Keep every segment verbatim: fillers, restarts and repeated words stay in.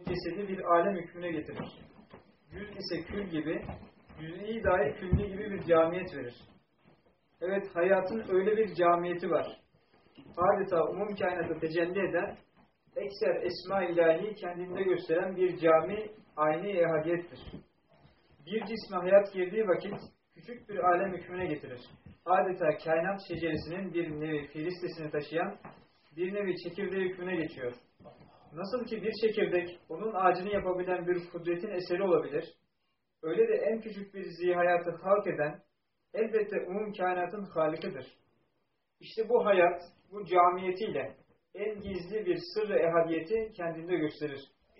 cesedi bir alem hükmüne getirir. Cüz ise kül gibi, cüz'i dahi külli gibi bir camiyet verir. Evet, hayatın öyle bir camiyeti var. Adeta umum kainata tecelli eden, ekser esma ilahi kendinde gösteren bir cami ayni ehadiyettir. Bir cisme hayat girdiği vakit küçük bir alem hükmüne getirir. Adeta kainat şeceresinin bir nevi filistesini taşıyan bir nevi çekirdeği hükmüne geçiyor. Nasıl ki bir çekirdek onun ağacını yapabilen bir kudretin eseri olabilir, öyle de en küçük bir zihayatı halk eden elbette umum kainatın halikidir. İşte bu hayat, bu camiyetiyle en gizli bir sırrı ehadiyeti kendinde gösterir.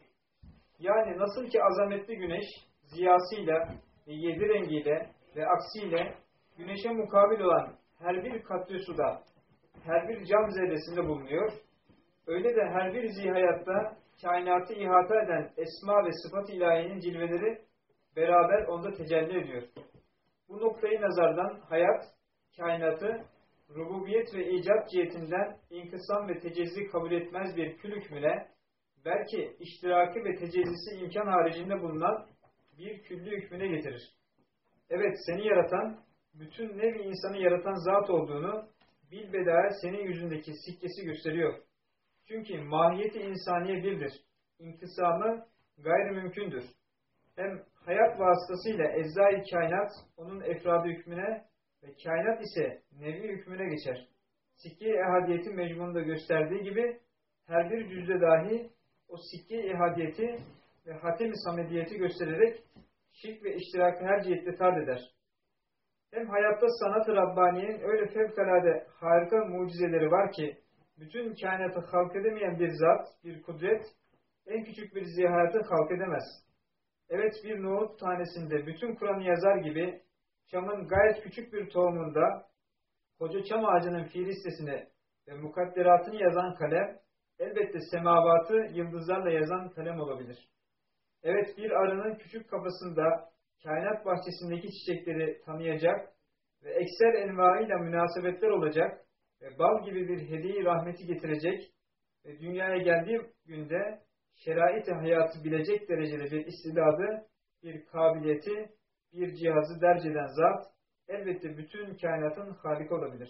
Yani nasıl ki azametli güneş, ziyasıyla ve yedi rengiyle ve aksiyle güneşe mukabil olan her bir katre suda, her bir cam zerresinde bulunuyor, öyle de her bir zihayatta kainatı ihata eden esma ve sıfat-ı ilahinin cilveleri beraber onda tecelli ediyor. Bu noktayı nazardan hayat, kainatı, rububiyet ve icat cihetinden inkısam ve tecezzi kabul etmez bir kül hükmüne, belki iştiraki ve tecezisi imkan haricinde bulunan bir küllü hükmüne getirir. Evet, seni yaratan, bütün nevi insanı yaratan zat olduğunu bilbedâhe senin yüzündeki sikkesi gösteriyor. Çünkü mahiyeti insaniye birdir. İnkısamı gayrimümkündür. Hem hayat vasıtasıyla eczai kainat onun efradı hükmüne ve kainat ise nevi hükmüne geçer. Sikke-i ehadiyeti mecmununda gösterdiği gibi her bir cüzde dahi o sikke-i ehadiyeti ve hatem-i samediyeti göstererek şirk ve iştirakı her cihette tard eder. Hem hayatta sanat-ı Rabbaniye'nin öyle fevkalade harika mucizeleri var ki bütün kainatı halk edemeyen bir zat, bir kudret en küçük bir zihayatı halk edemez. Evet, bir nohut tanesinde bütün Kur'an'ı yazar gibi çamın gayet küçük bir tohumunda koca çam ağacının fiilistesini ve mukadderatını yazan kalem elbette semavatı yıldızlarla yazan kalem olabilir. Evet, bir arının küçük kafasında kainat bahçesindeki çiçekleri tanıyacak ve ekser envaıyla münasebetler olacak ve bal gibi bir hediye rahmeti getirecek ve dünyaya geldiği günde şerait-i hayatı bilecek derecede bir istidadı, bir kabiliyeti, bir cihazı derc eden zat elbette bütün kainatın haliki olabilir.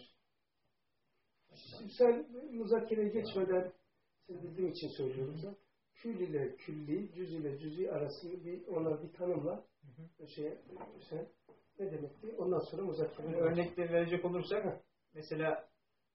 Sen muzakereye geçmeden siz bizim için söylüyoruz da kül ile külli, cüz ile cüzi arasını bir ona bir tanımla. Hı hı. Şey, sen ne demekti? Ondan sonra muzakere. Örnekleri verecek olursak hı. Mesela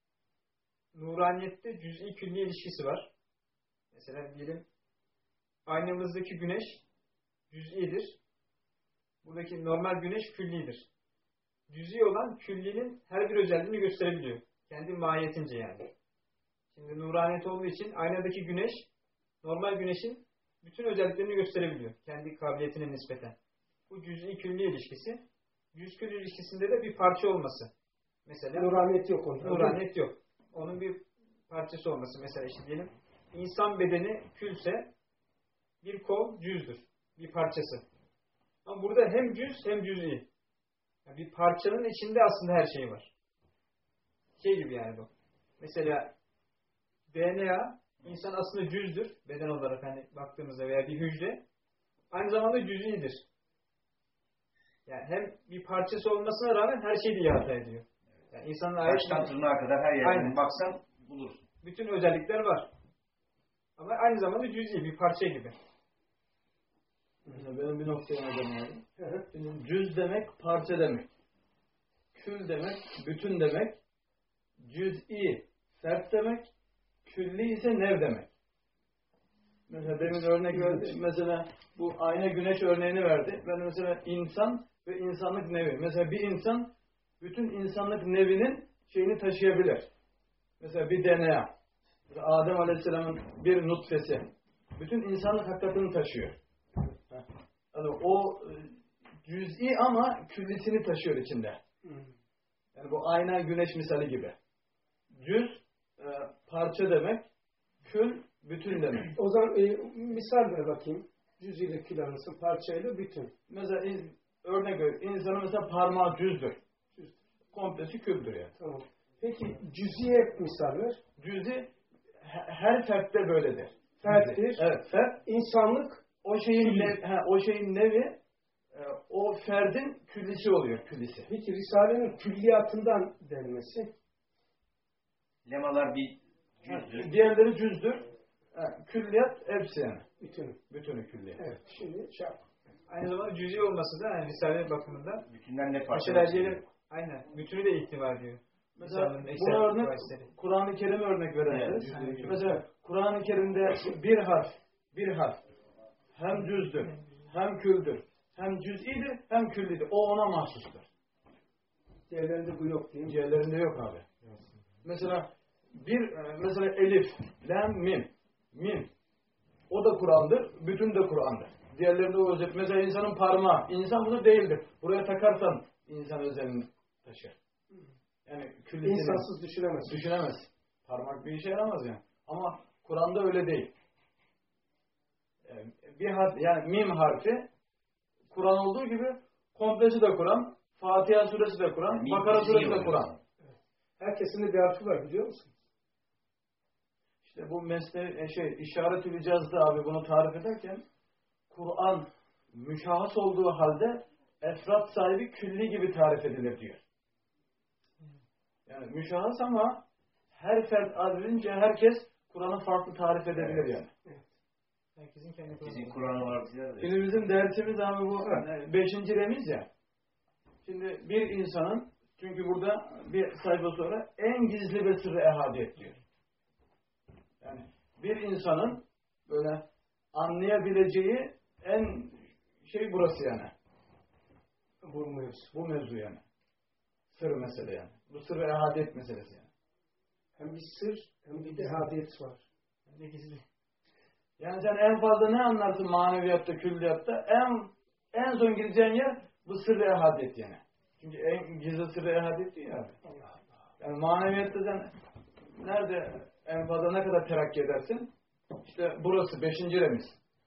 nuraniyette cüz'i külli ilişkisi var. Mesela diyelim aynamızdaki güneş cüz'idir. Buradaki normal güneş küllidir. Cüz'i olan küllinin her bir özelliğini gösterebiliyor. Kendi mahiyetince yani. Şimdi nuraniyet olduğu için aynadaki güneş normal güneşin bütün özelliklerini gösterebiliyor. Kendi kabiliyetine nispeten. Bu cüz'i külli ilişkisi. Cüz külli ilişkisinde de bir parça olması. Mesela nuraniyet yok onda. Nuraniyet yok. Onun bir parçası olması. Mesela işte diyelim insan bedeni külse bir kol cüzdür. Bir parçası. Ama burada hem cüz hem cüz'i. Yani bir parçanın içinde aslında her şey var. Şey gibi yani bu. Mesela D N A insan aslında cüzdür. Beden olarak hani baktığımızda veya bir hücre. Aynı zamanda cüz'idir. Yani hem bir parçası olmasına rağmen her şeyi ihata ediyor. Yani insanın baştan tırnağa kadar her yerden baksan bulursun. Bütün özellikler var. Ama aynı zamanda cüz'i bir parça gibi. Mesela benim bir noktaya önemli. Şimdi cüz demek parça demek. Kül demek bütün demek. Cüz'i fert demek. Külli ise nev demek. Mesela demin örnek verdi. Mesela bu ayna güneş örneğini verdi. Ben mesela insan ve insanlık nevi. Mesela bir insan bütün insanlık nevinin şeyini taşıyabilir. Mesela bir D N A. Adem Aleyhisselam'ın bir nutfesi. Bütün insanlık hakikatini taşıyor. Yani o cüz'i ama küllisini taşıyor içinde. Yani bu ayna güneş misali gibi. Cüz e, parça demek, kül bütün demek. O zaman e, misal ver bakayım. Cüz ile kül arası parçayla bütün. Mesela in, örnek ver. İnsanın mesela parmağı cüzdür. Cüz. Komplesi küldür yani. Tamam. Peki cüziye misal ver. Cüz'i her fertte böyledir. ferttir. Evet, fert. İnsanlık O şeyin nev, he, o şeyin nevi e, o ferdin küllisi oluyor, küllisi. peki Risale'nin külliyatından denmesi. Lemalar bir cüzdür. Ha, diğerleri cüzdür. Ha, külliyat hepsi yani. Bütünü. Bütünü külliyat. Evet. Şimdi şey yap. Aynı zamanda cüzi olması da yani Risale bakımından. Bütünden ne Mesela parçalar? diyelim aynen. Bütünü de ihtiva ediyor. Mesela Risale'nin buna ekser örnek, varisleri. Kur'an-ı Kerim'e örnek verebiliriz. Evet, cüz'i. Mesela Kur'an-ı Kerim'de bir harf, bir harf hem cüzdür, hem küldür, hem cüz'idir, hem küllidir. O ona mahsustur. Diğerlerinde bu yok değil mi? Diğerlerinde yok abi. Mesela bir mesela elif, lam, mim. Mim. O da Kur'an'dır, bütün de Kur'an'dır. Diğerlerinde o özel. Mesela insanın parmağı. İnsan bunu değildir. Buraya takarsan insan özelliğini taşır. Yani küllisini İnsansız düşünemez. düşünemez. Parmak bir işe yaramaz yani. Ama Kur'an'da öyle değil. Yani bir harf, yani mim harfi Kur'an olduğu gibi komplesi de Kur'an, Fatiha suresi de Kur'an, Yani Bakara cüz'i suresi de oluyor. Kur'an. Herkesin de bir harfi var biliyor musun? İşte bu mesle şey işaret-ül icazda abi bunu tarif ederken Kur'an müşahhas olduğu halde efrat sahibi külli gibi tarif edilir diyor. Yani müşahhas ama her fert adedince herkes Kur'an'ı farklı tarif edebilir yani. Herkesin kendi Herkesin Kur'an'ı var diyor da. Şimdi bizim dersimiz abi bu yani beşinci remiz ya. Şimdi bir insanın çünkü burada bir sayfa sonra en gizli ve sırrı ehadiyet diyor. Yani bir insanın böyle anlayabileceği en şey burası yani. Bu mevzu. Bu mevzu yani. Sır mesele yani. Bu sırrı ehadiyet meselesi yani. Hem bir sır hem bir ehadiyet var. Ne gizli. Yani sen en fazla ne anlarsın maneviyatta, külliyatta? En en son gideceğin yer bu sırrı ehadiyet yani. Çünkü en gizli sırrı ehadiyet değil abi. Yani maneviyatta sen nerede en fazla ne kadar terakki edersin? İşte burası beşinci remiz.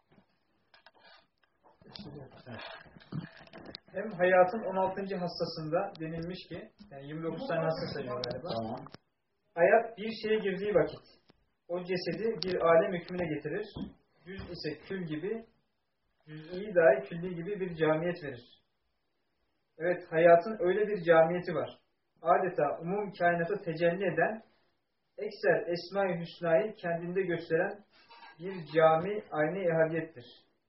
Hem hayatın on altıncı hassasında denilmiş ki, yani yirmi dokuz tane hassa sayıyor galiba. Tamam. Hayat bir şeye girdiği vakit o cesedi bir alem hükmüne getirir. Cüz ise kül gibi, cüz'i dahi külli gibi bir camiyet verir. Evet, hayatın öyle bir camiyeti var. Adeta umum kainatı tecelli eden, ekser Esma-i Hüsna'yı kendinde gösteren bir cami aynı ehadiyettir.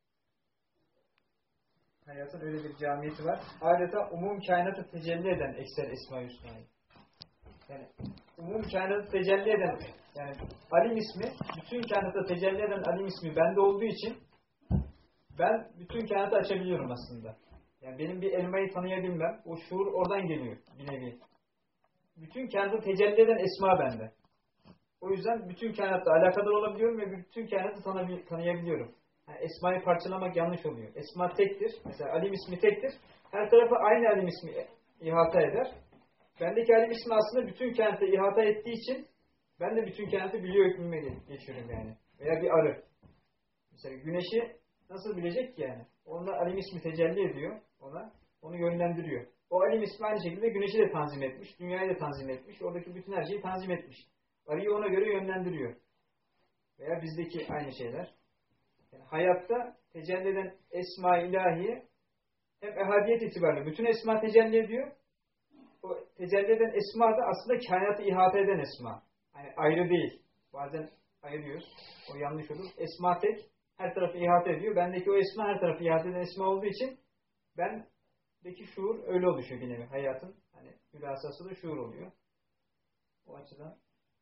Hayatın öyle bir camiyeti var. Adeta umum kainatı tecelli eden ekser Esma-i Hüsna'yı. Yani umum kainatı tecelli eden, yani Alim ismi, bütün kainatı tecelli eden Alim ismi bende olduğu için ben bütün kainatı açabiliyorum aslında. Yani benim bir elmayı tanıyabilmem, o şuur oradan geliyor bir nevi. Bütün kainatı tecelli eden esma bende. O yüzden bütün kainatla alakadar olabiliyorum ve bütün kainatı tanıyabiliyorum. Yani esmayı parçalamak yanlış oluyor. Esma tektir. Mesela Alim ismi tektir. Her tarafı aynı Alim ismi ihata eder. Bendeki Alim ismi aslında bütün kainatı ihata ettiği için ben de bütün kainatı biliyor hükmüme geçiyorum yani. Veya bir arı. Mesela güneşi nasıl bilecek ki yani? Onda Alim ismi tecelli ediyor ona. Onu yönlendiriyor. O Alim ismi aynı şekilde güneşi de tanzim etmiş. Dünyayı da tanzim etmiş. Oradaki bütün her şeyi tanzim etmiş. Arıyı ona göre yönlendiriyor. Veya bizdeki aynı şeyler. Yani hayatta tecelli eden Esma-i İlahiye hem ehadiyet itibariyle bütün esma tecelli ediyor. O tecelli eden esma da aslında kainatı ihata eden esma. Yani ayrı değil. Bazen ayırıyoruz. O yanlış olur. Esma tek. Her tarafı ihata ediyor. Bendeki o esma her tarafı ihata eden esma olduğu için bendeki şuur öyle oluşuyor bir nevi. Hayatın hani hülasası da şuur oluyor. O açıdan.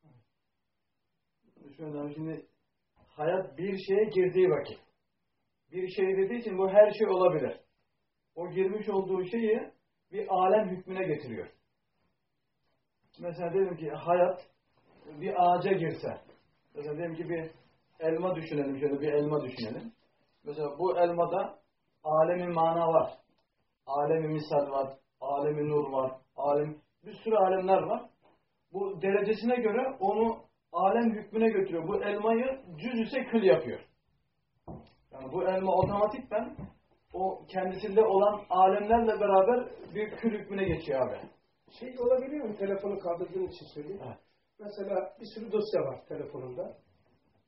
Şöyle şimdi hayat bir şeye girdiği vakit. Bir şey dediği için bu her şey olabilir. O girmiş olduğu şeyi bir alem hükmüne getiriyor. Mesela diyelim ki hayat bir ağaca girse. Mesela diyelim ki bir elma düşünelim. Şöyle bir elma düşünelim. Mesela bu elmada alemi mana var. Alemi misal var. Alemi nur var. Alem, bir sürü alemler var. Bu derecesine göre onu alem hükmüne götürüyor. Bu elmayı cüz ise kül yapıyor. Yani bu elma otomatikten o kendisinde olan alemlerle beraber bir kül hükmüne geçiyor abi. Şey olabiliyor mu? Telefonu kaldırdığın için söyleyeyim. Evet. Mesela bir sürü dosya var telefonunda.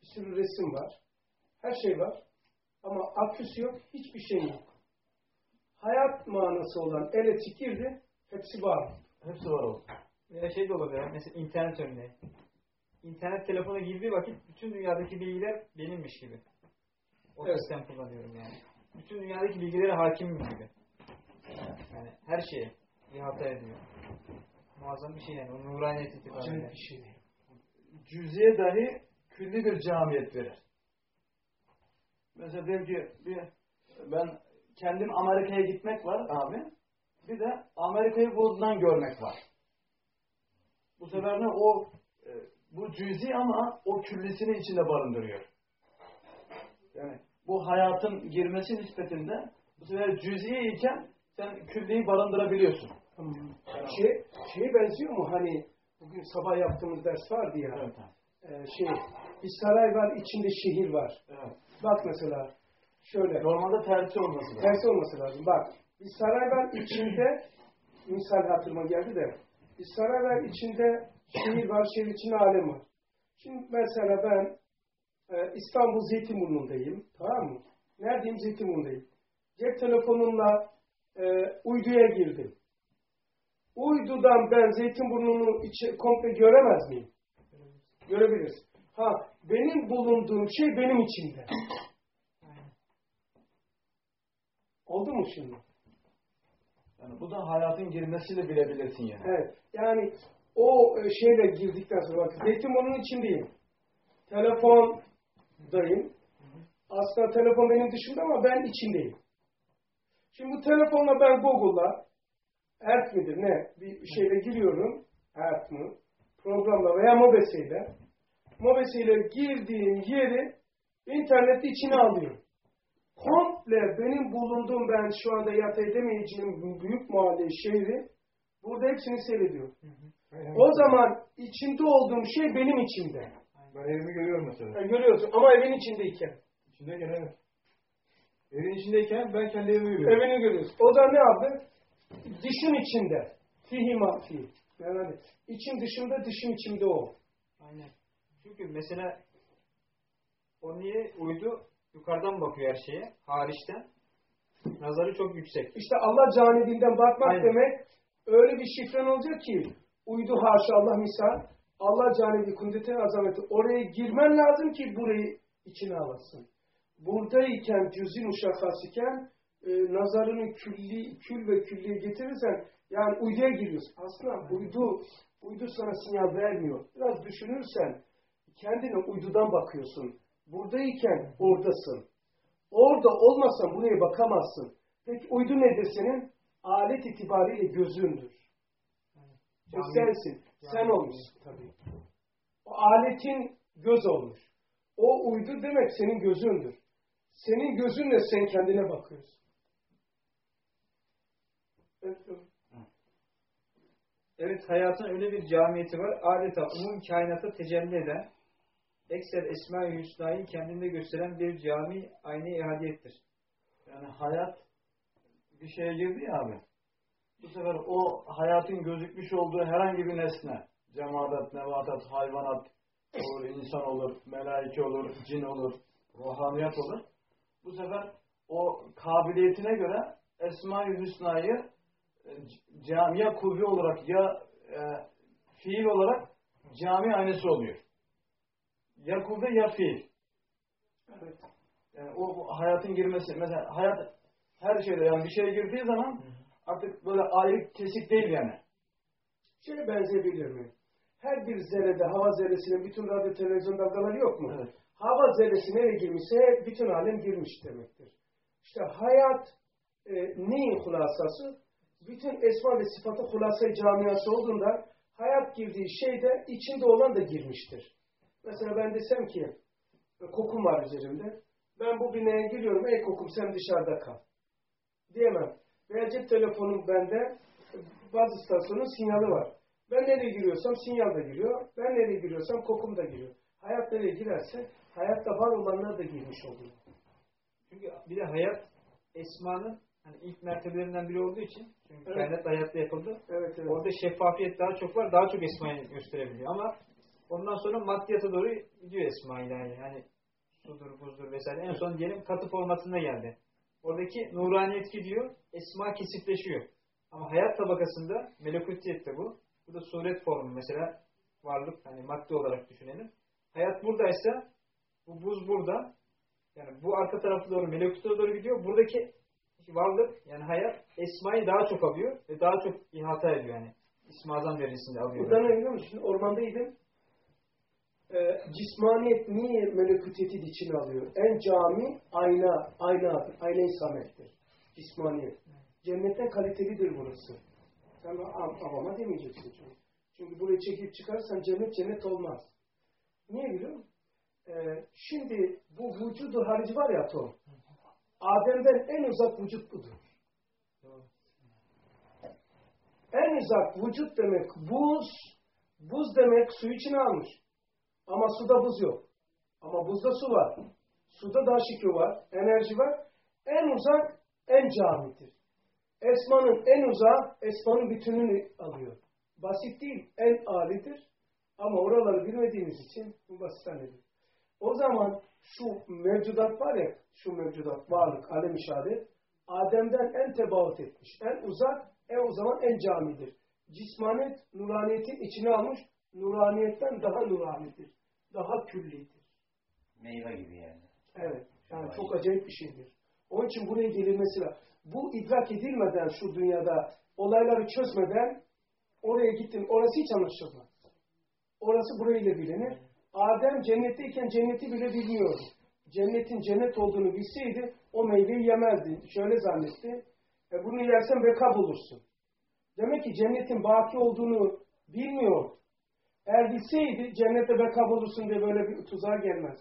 bir sürü resim var. Her şey var. Ama aküsü yok, hiçbir şey yok. Hayat manası olan elektrik girdi, hepsi var. Hepsi var oldu. Veya şey de olabilir. Mesela internet örneği. İnternet telefona girdiği vakit bütün dünyadaki bilgiler benimmiş gibi. O Evet. sistem kullanıyorum yani. Bütün dünyadaki bilgilere hakimim gibi. Yani her şeye ihata ediyor. Muazzam bir şey yani. O nuraniyet itibariyle. Acayip bir şey değil. Cüziye dahi külli bir camiyet verir. Mesela diyelim ki bir, ben kendim Amerika'ya gitmek var abi. Bir de Amerika'yı buradan görmek var. Bu sefer ne o e, bu cüzi ama o küllisini içinde barındırıyor. Yani bu hayatın girmesi nispetinde bu sefer cüzi iken sen külliyi barındırabiliyorsun. Tamam. Şey, şeye benziyor mu? Hani bugün sabah yaptığımız ders vardı ya. Evet. E, şey, bir saray var, içinde şehir var. Evet. Bak mesela şöyle. Normalde tersi olması lazım. Tersi olması lazım. Bak, bir saray var içinde, misal hatırıma geldi de, bir saray var içinde şehir var, şehir içinde alem var. Şimdi mesela ben e, İstanbul Zeytinburnu'ndayım, tamam mı? Neredeyim? Zeytinburnu'ndayım. Cep telefonumla e, uyduya girdim. Uydudan ben Zeytinburnu'nu içi, komple göremez miyim? Görebiliriz. Ha, benim bulunduğum şey benim içimde. Oldu mu şimdi? Yani bu da hayatın girmesiyle bilebilirsin yani. Evet. Yani o şeyle girdikten sonra bak Zeytinburnu'nun içindeyim. Telefondayım. Aslında telefon benim dışımda ama ben içindeyim. Şimdi bu telefonla ben Google'la Earth midir ne? Bir şeyle giriyorum. Earth mı? Programla veya mobeseyle. Mobeseyle girdiğim yeri internette içine alıyorum. Komple benim bulunduğum ben şu anda yat edemeyeceğim büyük mahalle şehri burada hepsini seyrediyor. Hı hı. O zaman içinde olduğum şey benim içimde. Ben evimi görüyorum mesela. Yani görüyorsun ama evin içindeyken. İçindeyken evet. Evin içindeyken ben kendi evimi görüyorum. Evini görüyorsun. O da ne yaptı? Dışın içinde. Fihi mafi. Yani için dışında, dışın içimde o. Aynen. Çünkü mesela o niye uydu? Yukarıdan bakıyor her şeye, hariçten. Nazarı çok yüksek. İşte Allah canibinden bakmak Aynen. demek öyle bir şifren olacak ki uydu haşa Allah misal Allah canibi kudretin azameti oraya girmen lazım ki burayı içine alasın. Buradayken cüz-i muşakhas iken e, nazarını külli, kül ve külliye getirirsen yani uyduya giriyorsun. Aslında uydu, uydu sana sinyal vermiyor. Biraz düşünürsen kendine uydudan bakıyorsun. Buradayken oradasın. Orada olmasan buraya bakamazsın. Peki uydu nedir senin? Alet itibariyle gözündür. O sensin. Sen olmuşsun tabii. O aletin göz olmuş. O uydu demek senin gözündür. Senin gözünle sen kendine bakıyorsun. Evet, evet. Evet, hayatın öyle bir camiyeti var. Adeta umum kainata tecelli eden, ekser Esma-i Hüsna'yı kendinde gösteren bir cami aynı ihadiyettir. Yani hayat bir şeye girdi ya abi. Bu sefer o hayatın gözükmüş olduğu herhangi bir nesne, cemaat, nebatat, hayvanat olur, insan olur, melaike olur, cin olur, ruhaniyat olur. Bu sefer o kabiliyetine göre Esma-i Hüsna'yı cami ya kuvve olarak ya e, fiil olarak cami aynısı oluyor. Ya kuvve ya fiil. Evet. Yani o hayatın girmesi, mesela hayat her şeyde yani bir şeye girdiği zaman artık böyle ayrı kesik değil yani. Şöyle benzeyebilir mi? Her bir zerrede hava zerresinin bütün radyo televizyon dalgaları yok mu? Evet. Hava zerresi nereye girmişse bütün alem girmiş demektir. İşte hayat e, neyin hulasası? Bütün esma ve sıfatı hulasa-i camiası olduğunda hayat girdiği şeyde içinde olan da girmiştir. Mesela ben desem ki kokum var üzerimde. Ben bu binaya giriyorum. Ey kokum sen dışarıda kal. Diyemem. Veya cep telefonum bende bazı istasyonun sinyali var. Ben nereye giriyorsam sinyal da giriyor. Ben nereye giriyorsam kokum da giriyor. Hayat nereye girerse hayatta var olanlar da girmiş oluyor. Çünkü bir de hayat esmanın hani ilk mertebelerinden biri olduğu için çünkü Evet. kainat hayatta yapıldı. Evet, evet. Orada şeffafiyet daha çok var. Daha çok esmayı gösterebiliyor ama Ondan sonra maddiyata doğru gidiyor esma ilahi. Yani sudur, buzdur vesaire. En son diyelim katı formatında geldi. Oradaki nuraniyet gidiyor, esma kesitleşiyor. Ama hayat tabakasında melekutiyette bu. Bu da suret formu mesela, varlık, hani madde olarak düşünelim. Hayat buradaysa bu buz burada. Yani bu arka tarafı doğru melekutiyete doğru gidiyor. Buradaki varlık yani hayat esmayı daha çok alıyor ve daha çok ihata ediyor yani. İsmi Azam derecesinde alıyor. Burada ne biliyor musun? Ormandaydım. Ee, cismaniyet niye melekutiyeti içine alıyor? En cami ayna, aynadır. Ayna-i samettir. Cismaniyet. Cennetten kalitelidir burası. Sen avama demeyeceksin çünkü. Çünkü burayı çekip çıkarsan cennet cennet olmaz. Niye biliyor musun? Ee, şimdi bu vücudu harici var ya atom. Adem'den en uzak vücut budur. En uzak vücut demek buz. Buz demek su içine almış. Ama suda buz yok. Ama buzda su var. Suda da H iki O var. Enerji var. En uzak en camidir. Esmanın en uzağı esmanın bütününü alıyor. Basit değil. En âlidir. Ama oraları bilmediğimiz için bu basit nedir? O zaman şu mevcudat var ya, şu mevcudat, varlık, alem-i şehadet, Adem'den en tebaut etmiş. En uzak, en o zaman en camidir. Cismaniyet, nuraniyetin içine almış, nuraniyetten daha nuranidir. Daha küllidir. Meyve gibi yani. Evet. Yani çok acayip bir şeydir. Onun için buraya gelinmesi lazım. Bu idrak edilmeden şu dünyada, olayları çözmeden oraya gittin, orası hiç anlaşılmaz. Orası burayla bilinir. Adem cennetteyken cenneti bile bilmiyordu. Cennetin cennet olduğunu bilseydi o meyveyi yemezdi. Şöyle zannetti. E bunu yersen beka bulursun. Demek ki cennetin baki olduğunu bilmiyordu. Eğer bilseydi cennette beka bulursun diye böyle bir tuzağa gelmez.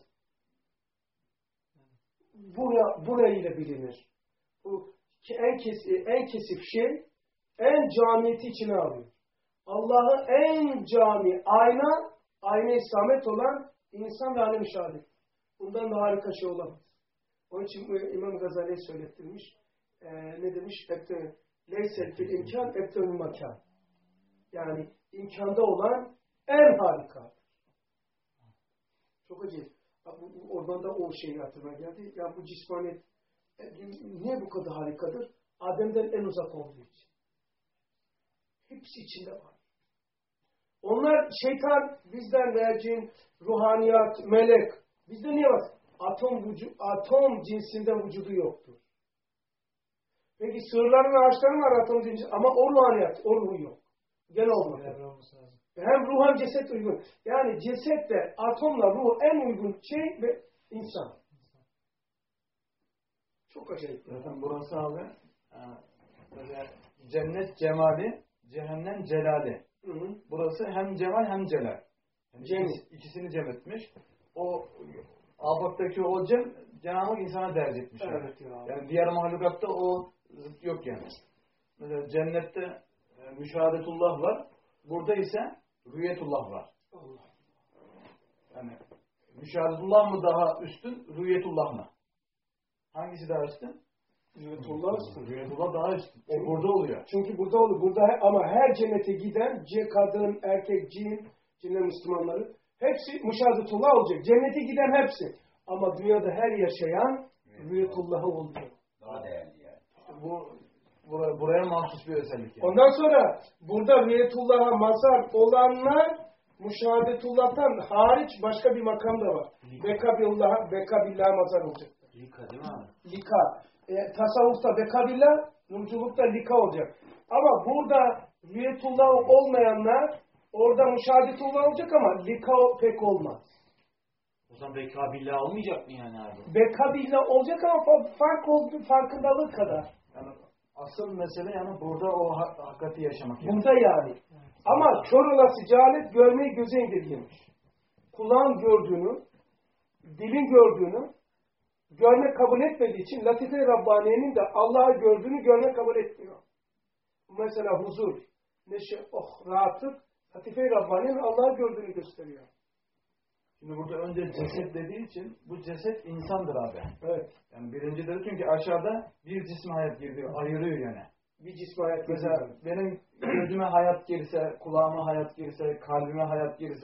Bura, burayla bilinir. Bu en kesif, en kesif şey en camiyeti içine alıyor. Allah'ı en cami ayna, ayna-i samet olan insan ve alem-i şehadet. Bundan daha harika şey olamaz. Onun için İmam Gazali'ye söylettirmiş. Ee, ne demiş? Leysel fil imkan ebtenül makan. Yani imkanda olan en harika. Çok acayip. Oradan da o şeyi hatırına geldi. Ya bu cismaniyet e, niye bu kadar harikadır? Adem'den en uzak olduğu için. Hepsi içinde var. Onlar şeytan bizden veya cin, ruhaniyat, melek. Bizde niye var? Atom, vücu, atom cinsinden vücudu yoktur. Peki sığırların ağaçları var atom cinsi ama o ruhaniyat, o ruhu yok. Gene olmadı. Hem ruhan ceset uygun. Yani cesetle atomla ruh en uygun şey ve insan. Çok acayip. Zaten burası abi mesela cennet cemali, cehennem celali. Hı hı. Burası hem cemal hem celal. Yani Cem. ikisi, ikisini cem etmiş. O afaktaki o cem Cenab-ı Hak insana derc etmiş. Evet ya. Yani diğer mahlukatta o zıt yok yani. Mesela cennette e, müşahadetullah var. Burada ise rüyetullah var. Allah. Yani müşahadetullah mı daha üstün, rüyetullah mı? Hangisi daha üstün? Rüyetullah üstün. Rüyetullah daha üstün. O burada oluyor. Çünkü burada olur. Burada he, ama her cennete giden c kadın, erkek, cin, cinler Müslümanları hepsi müşahadetullah olacak. Cennete giden hepsi. Ama dünyada her yaşayan rüyetullah'a oluyor. Daha değerli yani. Bu buraya, buraya mahsus bir özellik yani. Ondan sonra burada rüyetullah'a mazhar olanlar müşahadetullah'tan hariç başka bir makam da var. Bekabillah, bekabillah mazhar olacak. Lika değil mi abi? Lika. E, tasavvufta bekabillah, nurculukta lika olacak. Ama burada rüyetullah olmayanlar orada müşahadetullah olacak ama lika pek olmaz. O zaman bekabillah olmayacak mı yani abi? Bekabillah olacak ama fark oldu, farkındalık kadar. Yani asıl mesele yani burada o ha hakikati yaşamak. Yani. Burada yani. Ama kör olası cehalet görmeyi göze indirgemiş. Kulağın gördüğünü, dilin gördüğünü görmek kabul etmediği için Latife-i Rabbaniye'nin de Allah'ı gördüğünü görmek kabul etmiyor. Mesela huzur, neşe, oh, rahatlık Latife-i Rabbaniye'nin Allah'ı gördüğünü gösteriyor. Şimdi burada önce ceset dediği için bu ceset insandır abi. Evet. Yani birinci dedi çünkü aşağıda bir cisme hayat girdi, ayırıyor yani. Bir cisme hayat Mesela girdi. benim gözüme hayat girse, kulağıma hayat girse, kalbime hayat girse,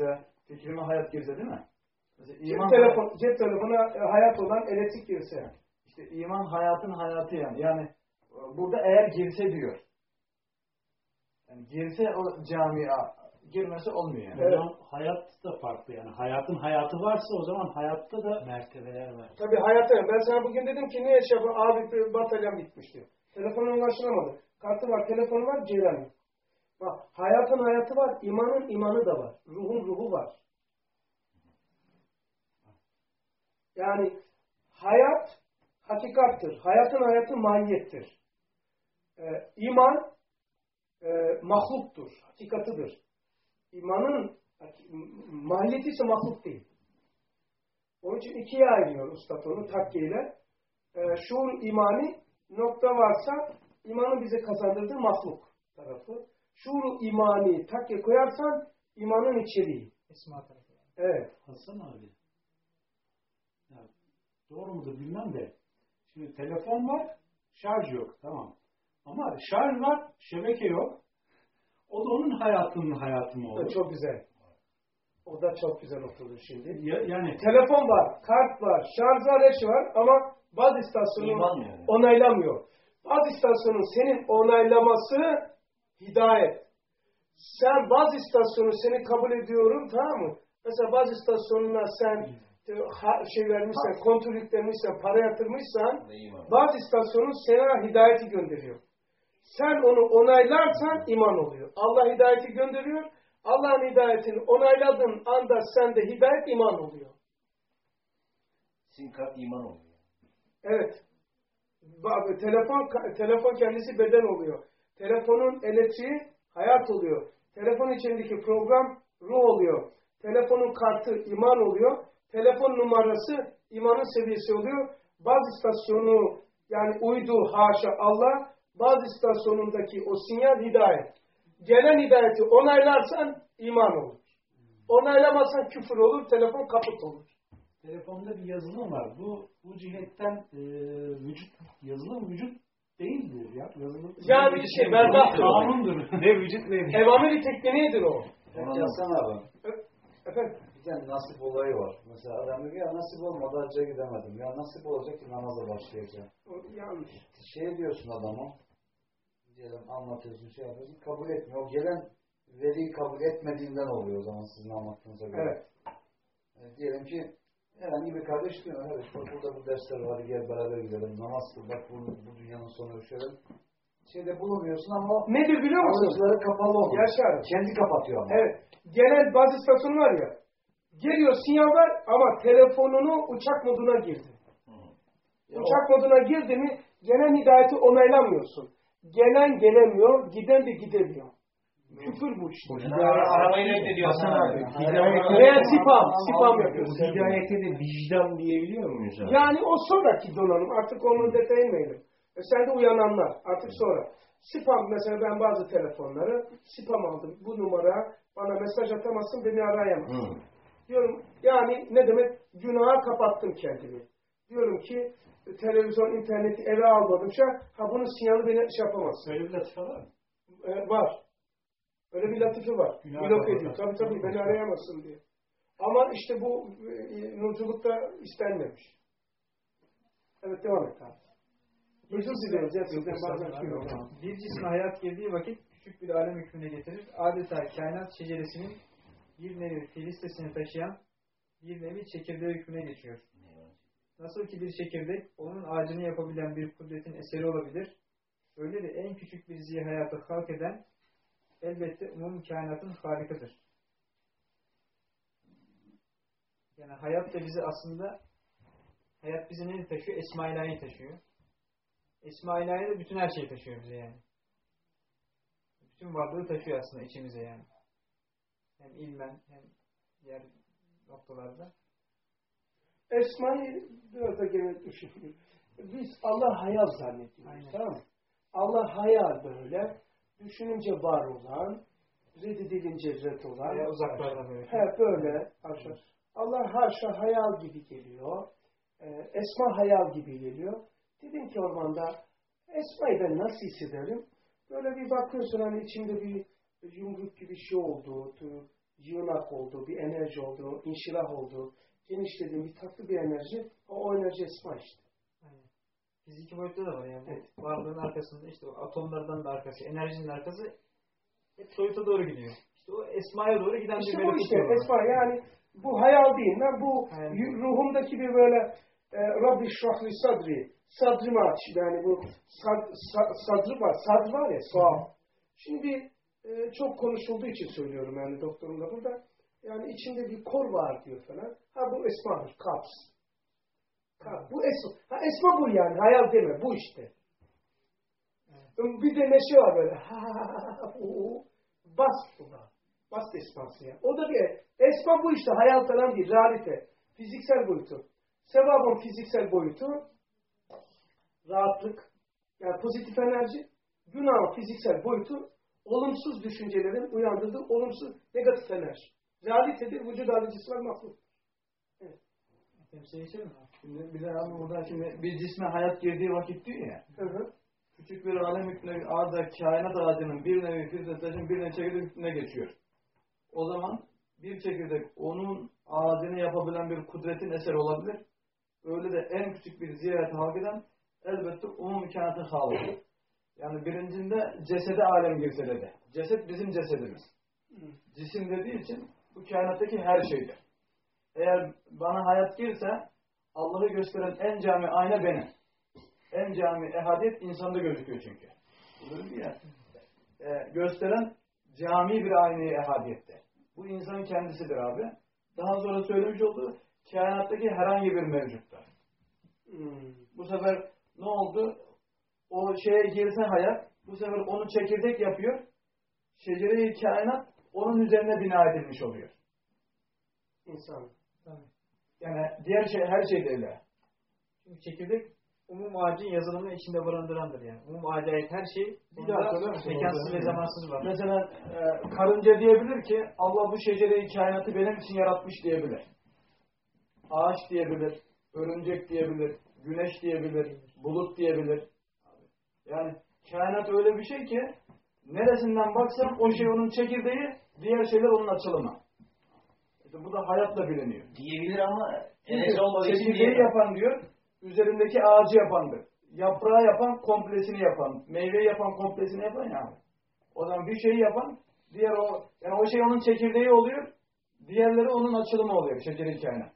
Fikrime hayat girse değil mi? Mesela Cep, iman, telefon, cep telefonu hayat olan elektrik girse. işte iman hayatın hayatı yani. Yani e, burada eğer girse diyor. Yani girse o camia, girmesi olmuyor yani. Evet. Hocam hayat da farklı yani. Hayatın hayatı varsa o zaman hayatta da Mertebeler var. Tabii hayata. Ben sana bugün dedim ki niye şey yapayım? Abi bir bataryan bitmişti. Telefona ulaşılamadı. Kartı var, telefonu var, ceylan yok. Bak hayatın hayatı var, imanın imanı da var. Ruhun ruhu var. Yani hayat hakikattır. Hayatın hayatı mahiyettir. Ee, iman e, mahluktur, hakikatıdır. İmanın mahiyeti ise mahluk değil. Onun için ikiye ayırıyor Üstad onu takkiyle. Ee, şuur imani nokta varsa imanın bize kazandırdığı mahluk tarafı. Şuur imani takkiye koyarsan imanın içeriği. İsma tarafı. Evet. Hasan abi. Ya, doğru mudur bilmem de. Şimdi telefon var, şarj yok. Tamam. Ama şarj var, şebeke yok. O da onun hayatının hayatı mı olur? Çok güzel. O da çok güzel oturdu şimdi. Ya, yani Telefon var, kart var, şarj var, her şey var ama baz istasyonu İman yani. onaylamıyor. Baz istasyonun senin onaylaması hidayet. Sen baz istasyonu seni kabul ediyorum, tamam mı? Mesela baz istasyonuna sen e, ha, şey vermişsen, kontrol yüklemişsen, para yatırmışsan baz istasyonu sana hidayeti gönderiyor. Sen onu onaylarsan iman oluyor. Allah hidayeti gönderiyor. Allah'ın hidayetini onayladığın anda sende hidayet iman oluyor. Sim kart iman oluyor. Evet. Bak, telefon telefon kendisi beden oluyor. Telefonun elektriği hayat oluyor. Telefon içindeki program ruh oluyor. Telefonun kartı iman oluyor. Telefon numarası imanın seviyesi oluyor. Baz istasyonu yani uydu haşa Allah, baz istasyonundaki o sinyal hidayet. Gelen hidayeti onaylarsan iman olur. Onaylamazsan küfür olur, telefon kaput olur. telefonda bir yazılım var. Bu bu cihetten e, vücut yazılım vücut değildir ya. Yazılım, Yani bir şey berbattır. kanundur. Ne vücut ne? Evameli tekniğidir o. Hasan abi. Efendim? Bir tane nasip olayı var. Mesela adam diyor ya nasip olmadı hacca gidemedim. Ya nasip olacak ki namaza başlayacağım. O yanlış. Şey diyorsun adama. Diyelim anlatıyorsun şey yapıyorsun. Kabul etmiyor. O gelen veriyi kabul etmediğinden oluyor o zaman sizin anlattığınıza göre. Evet. Yani diyelim ki herhangi bir kardeş diyor. Evet bak burada bu dersler var. Gel beraber gidelim. Namaz kıl. Bak bu, bu dünyanın sonu üşelim. Şeyde bulunmuyorsun ama Nedir biliyor musun? alıcıları kapalı olur. Yaşar. Kendi kapatıyor ama. Evet. Genel baz istasyonu var ya. Geliyor sinyal var ama telefonunu uçak moduna girdi. Ya Uçak moduna girdi mi gelen hidayeti onaylamıyorsun. Gelen gelemiyor, giden de gidemiyor. Küfür bu işte. Arabayı reddediyor Hasan abi. Veya spam, spam yapıyorsun. Hidayete de vicdan diyebiliyor muyuz abi? Yani o sonraki donanım. Artık onu detaya inmeyelim. E sen de uyananlar. Artık sonra. Spam mesela ben bazı telefonları spam aldım. Bu numara bana mesaj atamazsın, beni arayamazsın. Hı. Diyorum yani ne demek? Günaha kapattım kendimi. Diyorum ki televizyon, interneti eve almadım. Şey, ha bunun sinyali beni şey yapamazsın. Öyle bir latife var mı? E, var. Öyle bir latife var. Günah Blok kapatar. ediyor. Tabii tabii beni arayamazsın diye. Ama işte bu e, nurculukta istenmemiş. Evet devam et abi. Özür dileriz. Ya, sizden bazen şey yok. Bir cisme hayat girdiği vakit küçük bir alem hükmüne getirir. Adeta kainat şeceresinin bir nevi filistesini taşıyan bir nevi çekirdeği hükmüne geçiyor. Nasıl ki bir çekirdek onun ağacını yapabilen bir kudretin eseri olabilir. Öyle de en küçük bir zihayatı halk eden elbette umum kainatın harikıdır. Yani hayat da bizi aslında hayat bizi ne taşıyor? Esma-i İlahi taşıyor. Esma-i İlahi de bütün her şeyi taşıyor bize yani. Bütün varlığı taşıyor aslında içimize yani. Hem ilmen hem diğer noktalarda. Esma'yı biraz da gene düşünün. Biz Allah hayal zannediyoruz. Aynen. Tamam mı? Allah hayal böyle. Düşününce var olan, reddedilince red olan. Veya uzaklarda böyle. He böyle. Aşağı. Allah haşa hayal gibi geliyor. Ee, Esma hayal gibi geliyor. Dedim ki ormanda Esma'yı ben nasıl hissederim? Böyle bir bakıyorsun hani içimde bir yumruk gibi şey oldu. yunak olduğu, bir enerji olduğu, inşirah olduğu, genişlediği bir tatlı bir enerji, o, o enerji esma işte. Aynen. Fiziki boyutta da var yani. Evet. Varlığın arkasında işte o atomlardan da arkası, enerjinin arkası hep soyuta doğru gidiyor. İşte o esmaya doğru giden İşte bir bu melekut işte yolu var. esma yani bu hayal değil. Ben bu Hayal y- değil. ruhumdaki bir böyle e, Rabbi şrahli sadri, sadrımı aç. Yani bu sad, sad, sadrı var, sadr var ya, sağ. Şimdi e, çok konuşulduğu için söylüyorum yani doktorum da burada. Yani içinde bir kor var diyor falan. Ha bu esmadır, kaps. Kap, bu esma. Ha esma bu yani, hayal deme, bu işte. Evet. Bir de neşe var böyle. Ha ha ha ha. Bas bu da. Bas esması ya. O da bir esma bu işte, hayal falan değil, realite. Fiziksel boyutu. Sevabın fiziksel boyutu rahatlık, yani pozitif enerji. Günahın fiziksel boyutu olumsuz düşüncelerin uyandırdığı olumsuz negatif enerji. Realitedir, vücut alıcısı var mahluk. Evet. Temsil geçelim mi? Şimdi bir de abi burada şimdi bir cisme hayat girdiği vakit diyor ya. Hı hı. Küçük bir alem hükmüne arda kainat ağacının bir nevi fizyolojinin bir nevi çekirdek hükmüne geçiyor. O zaman bir çekirdek onun ağacını yapabilen bir kudretin eseri olabilir. Öyle de en küçük bir ziyarete halk eden elbette umum kainatın halidir. Yani birincinde cesede alem girse de. Ceset bizim cesedimiz. Cisim dediği için bu kainattaki her şeydir. Eğer bana hayat girse Allah'ı gösteren en cami ayna benim. En cami ehadiyet insanda gözüküyor çünkü. Burada ya, e, gösteren cami bir aynayı ehadiyette. Bu insanın kendisidir abi. Daha sonra söylemiş olduğu kainattaki herhangi bir mevcuttur. Hmm. Bu sefer ne oldu? O şeye girse hayat, bu sefer onu çekirdek yapıyor. Şecere-i kainat onun üzerine bina edilmiş oluyor. İnsan. Yani diğer şey, her şey de öyle. Çünkü çekirdek umum ağacın yazılımını içinde barındırandır yani. Umum ağaca ait her şey Bir daha söyler misin? mekansız ve zamansız var. Mesela e, karınca diyebilir ki Allah bu şecere-i kainatı benim için yaratmış diyebilir. Ağaç diyebilir, örümcek diyebilir, güneş diyebilir, bulut diyebilir. Yani kainat öyle bir şey ki neresinden baksan o şey onun çekirdeği, diğer şeyler onun açılımı. İşte bu da hayatla biliniyor. Diyebilir ama enerji olmadığı için Çekirdeği diyemez. yapan diyor, üzerindeki ağacı yapandır. Yaprağı yapan, komplesini yapan, meyveyi yapan, komplesini yapan yani. O zaman bir şeyi yapan, diğer o, yani o şey onun çekirdeği oluyor, diğerleri onun açılımı oluyor, şecere-i kainat.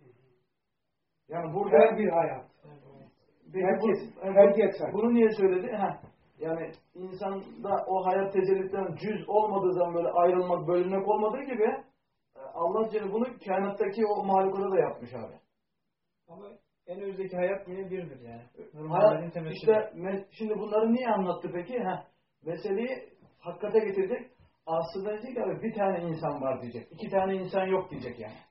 Yani burada Her bir hayat. Peki Herkes, bu, herkes. bunu niye söyledi? Heh, yani insanda o hayat tecelliden cüz olmadığı zaman böyle ayrılmak, bölünmek olmadığı gibi Allah Celle bunu kainattaki o mahlukata da yapmış abi. Ama en özdeki hayat yine birdir yani. Hayat, işte me, şimdi bunları niye anlattı peki? Heh, meseleyi hakikate getirecek. Aslında diyecek abi bir tane insan var diyecek. İki tane insan yok diyecek yani.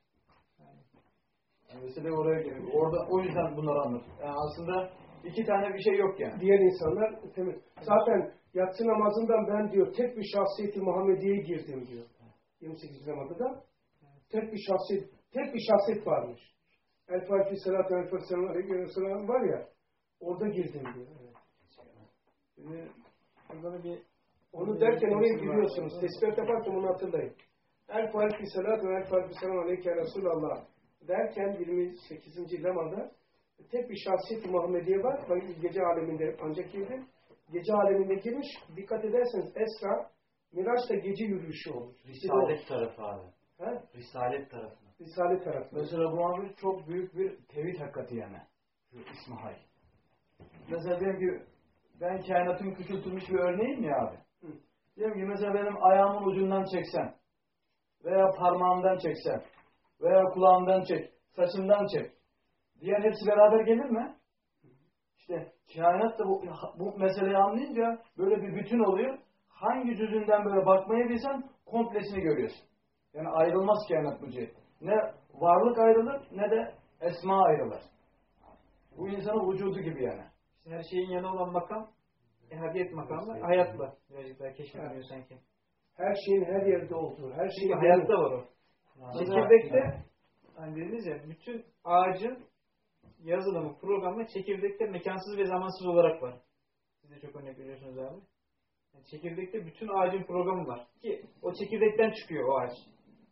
Yani mesele oraya geliyor. Orada o yüzden bunları anlatıyor. Yani aslında iki tane bir şey yok yani. Diğer insanlar temiz. Zaten yatsı namazından ben diyor tek bir şahsiyeti Muhammediye'ye girdim diyor. yirmi sekiz namazda tek bir şahsiyet, tek bir şahsiyet varmış. El Fatiha Salatü El Fatiha var ya, orada girdim diyor. Evet. Şimdi burada da bir onu derken oraya giriyorsunuz. Tesbih yaparken onu hatırlayın. El Fatiha Salatü El Fatiha Selam Aleyke Resulallah derken yirmi sekizinci lemada tek bir şahsiyet-i Muhammediye var. Ben gece aleminde ancak girdim. Gece aleminde girmiş. Dikkat ederseniz Esra, Miraç da gece yürüyüşü olur. Risalet tarafı abi. He? Risalet tarafı. Risale tarafı. Mesela bu abi çok büyük bir tevhid hakikati yani. Şu İsmail. Mesela diyelim ki ben kainatın küçültülmüş bir örneğim ya abi. Hı. Diyelim ki mesela benim ayağımın ucundan çeksen veya parmağımdan çeksen veya kulağımdan çek, saçımdan çek. Diğer hepsi beraber gelir mi? İşte kainat da bu, bu meseleyi anlayınca böyle bir bütün oluyor. Hangi cüzünden böyle bakmayı bilsen komplesini görüyorsun. Yani ayrılmaz kainat bu cihet. Ne varlık ayrılır ne de esma ayrılır. Bu insanın vücudu gibi yani. İşte her şeyin yanı olan makam ehadiyet makamı hayatla birazcık daha keşfediliyor sanki. Her şeyin her yerde olduğu, her şeyin Çünkü hayatta var o. Çekirdekte hani dediniz ya bütün ağacın yazılımı, programı çekirdekte mekansız ve zamansız olarak var. Siz de çok örnek veriyorsunuz abi. Yani çekirdekte bütün ağacın programı var. Ki o çekirdekten çıkıyor o ağaç.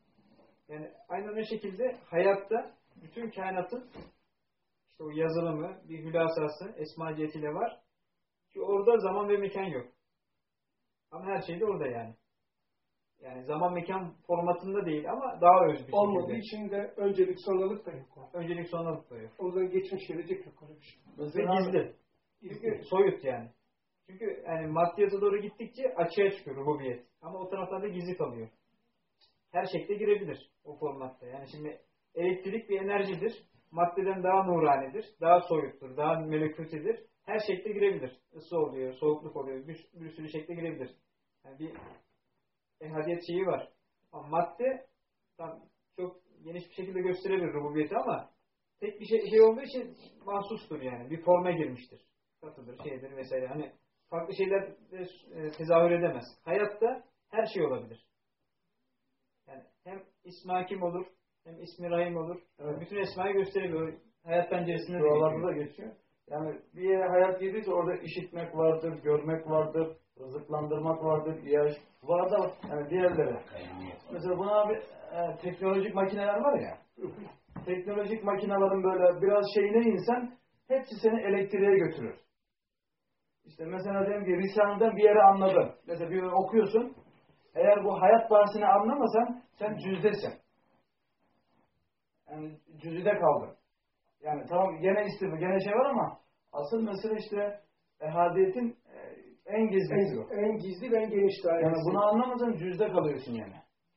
Yani aynen o şekilde hayatta bütün kainatın işte o yazılımı, bir hülasası, esma cihetiyle var. Ki orada zaman ve mekan yok. Ama her şey de orada yani. Yani zaman mekan formatında değil ama daha öz bir Olmadığı şekilde. için de öncelik sonralık da yok. Öncelik sonralık da yok. Oradan geçmiş gelecek yok öyle bir şey. Ve Mesela gizli. Çünkü soyut yani. Çünkü yani maddiyata doğru gittikçe açığa çıkıyor rububiyet. Ama o taraflarda gizli kalıyor. Her şekilde girebilir o formatta. Yani şimdi elektrik bir enerjidir. Maddeden daha nuranidir. Daha soyuttur. Daha melekutidir. Her şekilde girebilir. Isı oluyor, soğukluk oluyor. Bir, bir sürü şekilde girebilir. Yani bir ehadiyet şeyi var. Ama madde tam çok geniş bir şekilde gösterebilir rububiyeti ama tek bir şey, şey olduğu için mahsustur yani. Bir forma girmiştir. Katıdır, şeydir vesaire. Hani farklı şeyler de e, tezahür edemez. Hayatta her şey olabilir. Yani hem İsmi Hakim olur, hem İsmi Rahim olur. Evet. Bütün esmayı gösteriyor. Hayat penceresinde de Şuralarda geçiyor. da geçiyor. Yani bir yere hayat girdiyse orada işitmek vardır, görmek vardır, rızıklandırmak vardır, yaş var da yani diğerleri. Mesela buna abi e, teknolojik makineler var ya. Teknolojik makinelerin böyle biraz şeyine insan hepsi seni elektriğe götürür. İşte mesela diyelim ki Risale'den bir yere anladın. Mesela bir okuyorsun. Eğer bu hayat bahsini anlamasan sen cüzdesin. Yani cüzide kaldın. Yani tamam gene istifa, gene şey var ama asıl mesele işte ehadiyetin e, en gizlisi o. En, en gizli ve en geniş dairesi. Yani bunu anlamasan cüzde kalıyorsun yani.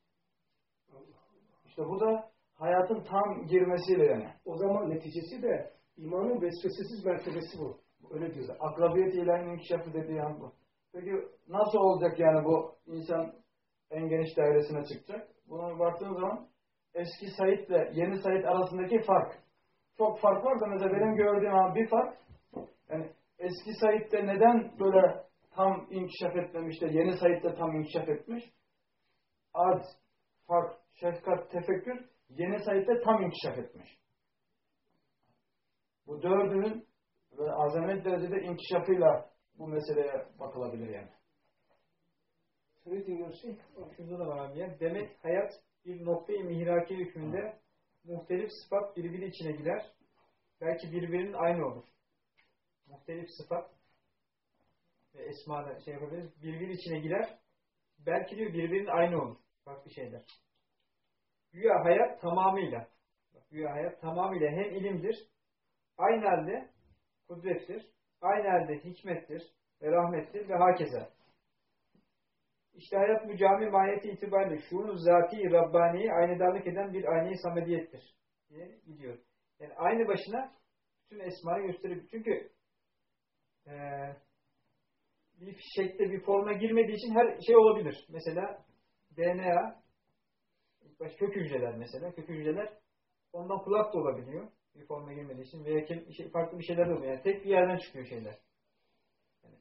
İşte bu da hayatın tam girmesiyle yani. O zaman neticesi de imanın vesvesesiz mertebesi bu. Öyle diyor. Akrabiyet ilahi inkişafı dediği an bu. Peki nasıl olacak yani bu insan en geniş dairesine çıkacak? Buna baktığın zaman eski Said ile yeni Said arasındaki fark. Çok fark var da mesela benim gördüğüm an bir fark. Yani eski Said'de neden böyle tam inkişaf etmemiş de yeni Said'de tam inkişaf etmiş? Ad, fark, şefkat, tefekkür yeni Said'de tam inkişaf etmiş. Bu dördünün ve azamet derecede inkişafıyla bu meseleye bakılabilir yani. Sen ne dinliyorsun? Şurada da var abi ya. Demek hayat bir noktayı mihraki hükmünde muhtelif sıfat birbiri içine girer. Belki birbirinin aynı olur. Muhtelif sıfat ve esma şey yapabiliriz. Birbiri içine girer. Belki diyor birbirinin aynı olur. Farklı şeyler. Güya hayat tamamıyla güya hayat tamamıyla hem ilimdir, aynı halde kudrettir, aynı halde hikmettir ve rahmettir ve hakeza. İşte hayat bu cami mahiyeti itibariyle şuur zati Rabbani'yi aynedarlık eden bir ayne-i samediyettir diye gidiyor. Yani aynı başına bütün esmayı gösterir. Çünkü ee, bir şekilde bir forma girmediği için her şey olabilir. Mesela D N A, ilk baş kök hücreler mesela. Kök hücreler ondan kulak da olabiliyor. Bir forma girmediği için veya farklı bir şeyler de oluyor. Yani tek bir yerden çıkıyor şeyler. Yani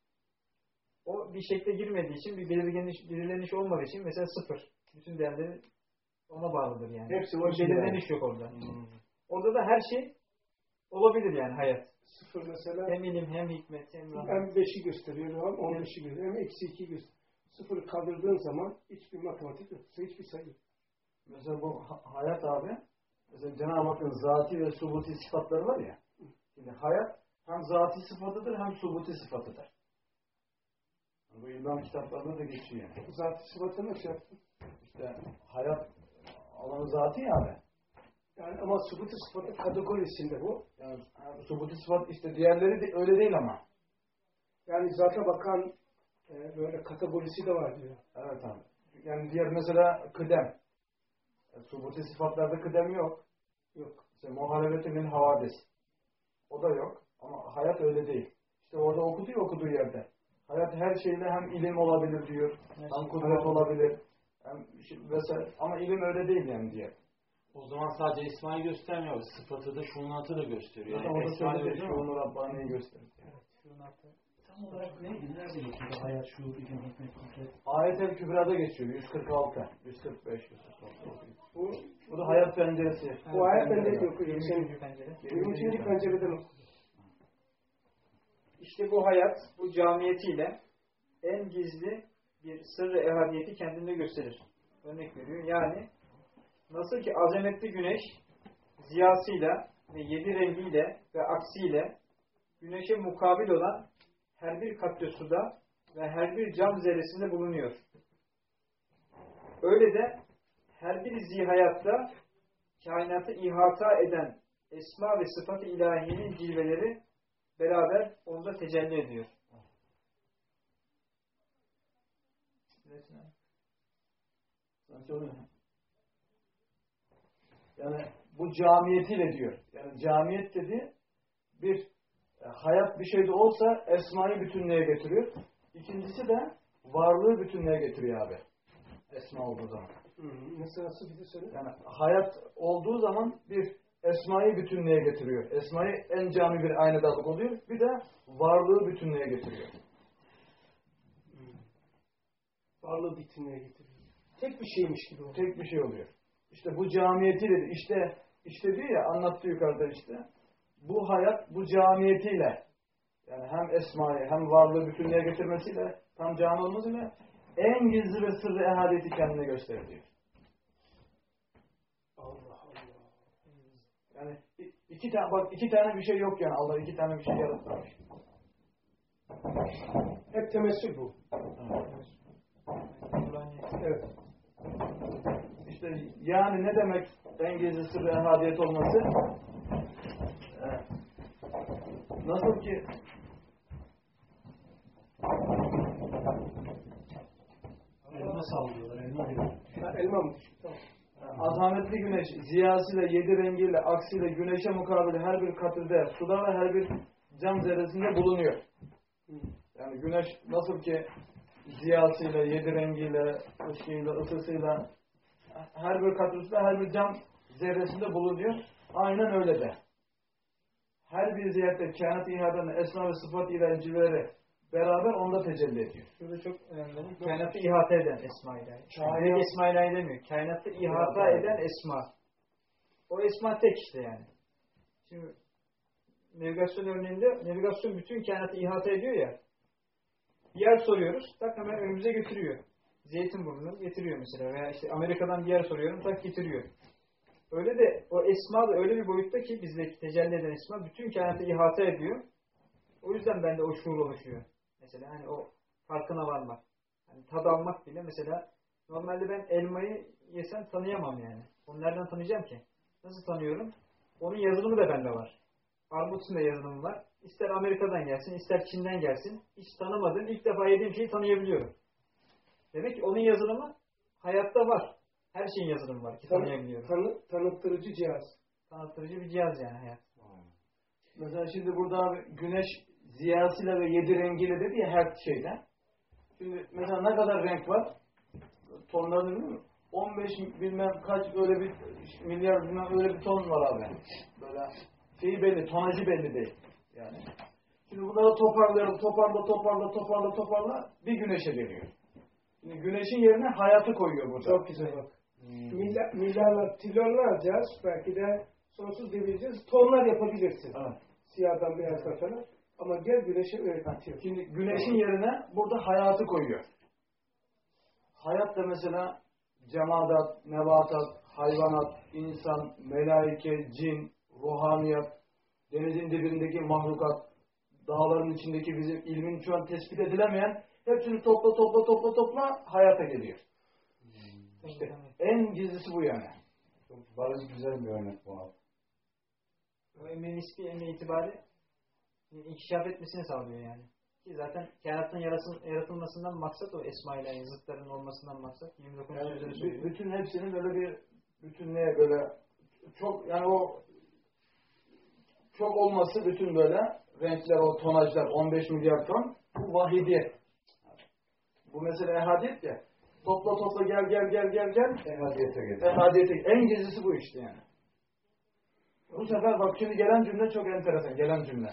o bir şekle girmediği için, bir belirleniş, belirleniş olmadığı için mesela sıfır. Bütün değerleri ona bağlıdır yani. Hepsi o var. belirleniş yok orada. Hmm. Orada da her şey olabilir yani hayat. Sıfır mesela. Hem ilim, hem hikmet, hem rahmet. Hem beşi gösteriyor, hem on beşi gösteriyor, hem eksi ikiyi gösteriyor. Sıfırı kaldırdığın zaman hiçbir matematik yok. Hiçbir sayı yok. Mesela bu hayat abi, mesela Cenab-ı Hakk'ın zati ve subuti sıfatları var ya. Şimdi hayat hem zati sıfatıdır hem subuti sıfatıdır. Bu İlhan kitaplarında da geçiyor yani. Zati sıfatı nasıl yaptın? İşte hayat alanı zati ya abi. Yani ama subuti sıfatı kategorisinde bu. Yani subuti sıfat işte diğerleri de öyle değil ama. Yani zata bakan e, böyle kategorisi de var diyor. Evet abi. Yani diğer mesela kıdem. Yani subuti sıfatlarda kıdem yok. Yok. İşte muhalefeti min havadis. O da yok. Ama hayat öyle değil. İşte orada okuduğu okuduğu yerde. Hayat her şeyle hem ilim olabilir diyor. Her hem şey kudret olabilir. Hem vesaire. Ama ilim öyle değil yani diye. O zaman sadece İsmail göstermiyor. Sıfatı da şunatı da gösteriyor. Yani Yani o da söyledi. Şuunu Rabbani'yi gösteriyor. Evet, şunatı. Tam olarak neydi? Nerede geçiyor? Hayat, şuur, ilim, hikmet, kudret. Ayet-el Kübra'da geçiyor. yüz kırk altı. yüz kırk beş. yüz kırk altı. Bu, Bu da hayat penceresi. bu ayet bende okuyor. yirminci pencere. yirminci pencereden okuyor. İşte bu hayat, bu camiyetiyle en gizli bir sırrı ehadiyeti kendinde gösterir. Örnek veriyor. Yani Nasıl ki azametli güneş ziyasıyla ve yedi rengiyle ve aksiyle güneşe mukabil olan her bir katre suda ve her bir cam zerresinde bulunuyor. Öyle de her bir zihayatta kainatı ihata eden esma ve sıfat-ı ilahiyenin cilveleri beraber onda tecelli ediyor. Yani bu camiyetiyle diyor. Yani camiyet dedi bir e, hayat bir şeyde olsa esmayı bütünlüğe getiriyor. İkincisi de varlığı bütünlüğe getiriyor abi. Esma olduğu zaman. Mesela nasıl bize söyle? Yani hayat olduğu zaman bir esmayı bütünlüğe getiriyor. Esmayı en cami bir aynedalık oluyor. Bir de varlığı bütünlüğe getiriyor. Varlığı bütünlüğe getiriyor. Tek bir şeymiş gibi oluyor. Tek bir şey oluyor. İşte bu camiyetiyle işte işte diyor ya anlattı yukarıda işte. Bu hayat bu camiyetiyle yani hem esmayı hem varlığı bütünlüğe getirmesiyle tam cami olmasıyla en gizli ve sırrı ehadiyeti kendine gösteriyor. Allah Allah. Yani iki tane bak iki tane bir şey yok yani Allah iki tane bir şey yaratmış. Hep temessül bu. Evet. İşte yani ne demek en gizli sırrı ehadiyet olması? Ee, nasıl ki Elma sallıyorlar. Elma diyor. Ha, elma mı düşün? Tamam. azametli güneş ziyasıyla, yedi rengiyle, aksiyle, güneşe mukabil her bir katilde, suda ve her bir cam zerresinde bulunuyor. Yani güneş nasıl ki ziyasıyla, yedi rengiyle, ışığıyla, ısısıyla her bir katilde, her bir cam zerresinde bulunuyor. Aynen öyle de. Her bir ziyette kainat ihadanın esma ve sıfat ile cilveleri beraber onda tecelli ediyor. Şurada çok önemli. Kainatı ihata eden esma ilahi. Direkt esma ilahi demiyor. Kainatı ihata eden esma. O esma tek işte yani. Şimdi navigasyon örneğinde navigasyon bütün kainatı ihata ediyor ya. Bir yer soruyoruz. Tak hemen önümüze götürüyor. Zeytinburnu'nu getiriyor mesela. Veya işte Amerika'dan bir yer soruyorum. Tak getiriyor. Öyle de o esma da öyle bir boyutta ki bizdeki tecelli eden esma bütün kainatı ihata ediyor. O yüzden bende o şuur oluşuyor. Mesela hani o farkına varmak. Yani tad almak bile mesela normalde ben elmayı yesem tanıyamam yani. Onu nereden tanıyacağım ki? Nasıl tanıyorum? Onun yazılımı da bende var. Armut'un da yazılımı var. İster Amerika'dan gelsin, ister Çin'den gelsin. Hiç tanımadığım, ilk defa yediğim şeyi tanıyabiliyorum. Demek ki onun yazılımı hayatta var. Her şeyin yazılımı var ki tanıyabiliyorum. Tanı, tanıttırıcı cihaz. Tanıttırıcı bir cihaz yani hayat. Mesela şimdi burada abi güneş ziyasıyla ve yedi rengiyle dedi ya her şeyden. Şimdi mesela ne kadar renk var? Tonlarını bilmiyor musun? on beş bilmem kaç öyle bir milyar bilmem öyle bir ton var abi. Böyle şeyi belli, tonajı belli değil. Yani. Şimdi bunları toparlayalım, toparla, toparla, toparla, toparla bir güneşe geliyor. Şimdi güneşin yerine hayatı koyuyor burada. Çok güzel bak. Hmm. Milyar, milyarlar, trilyonlarca belki de sonsuz diyebileceğiz. Tonlar yapabilirsin. Evet. Siyahdan beyazdan falan. Ama gel güneşe öğretiyor. Şimdi güneşin yerine burada hayatı koyuyor. Hayat da mesela cemadat, nebatat, hayvanat, insan, melaike, cin, ruhaniyat, denizin dibindeki mahlukat, dağların içindeki bizim ilmin şu an tespit edilemeyen hepsini topla topla topla topla hayata geliyor. İşte en gizlisi bu yani. Çok bariz güzel bir örnek bu abi. O emrin ismi emri itibari inkişaf etmesini sağlıyor yani. Ki zaten kainatın yaratılmasından maksat o esma ile zıtların olmasından maksat. yirmi dokuz Yani sözleri b- söylüyor. bütün hepsinin böyle bir bütünlüğe böyle çok yani o çok olması bütün böyle renkler o tonajlar on beş milyar ton bu vahidiyet. Bu mesela ehadiyet ya. Topla topla gel gel gel gel gel. Ehadiyete gelir. Ehadiyete. En gizlisi bu işte yani. Bu sefer bak şimdi gelen cümle çok enteresan. Gelen cümle.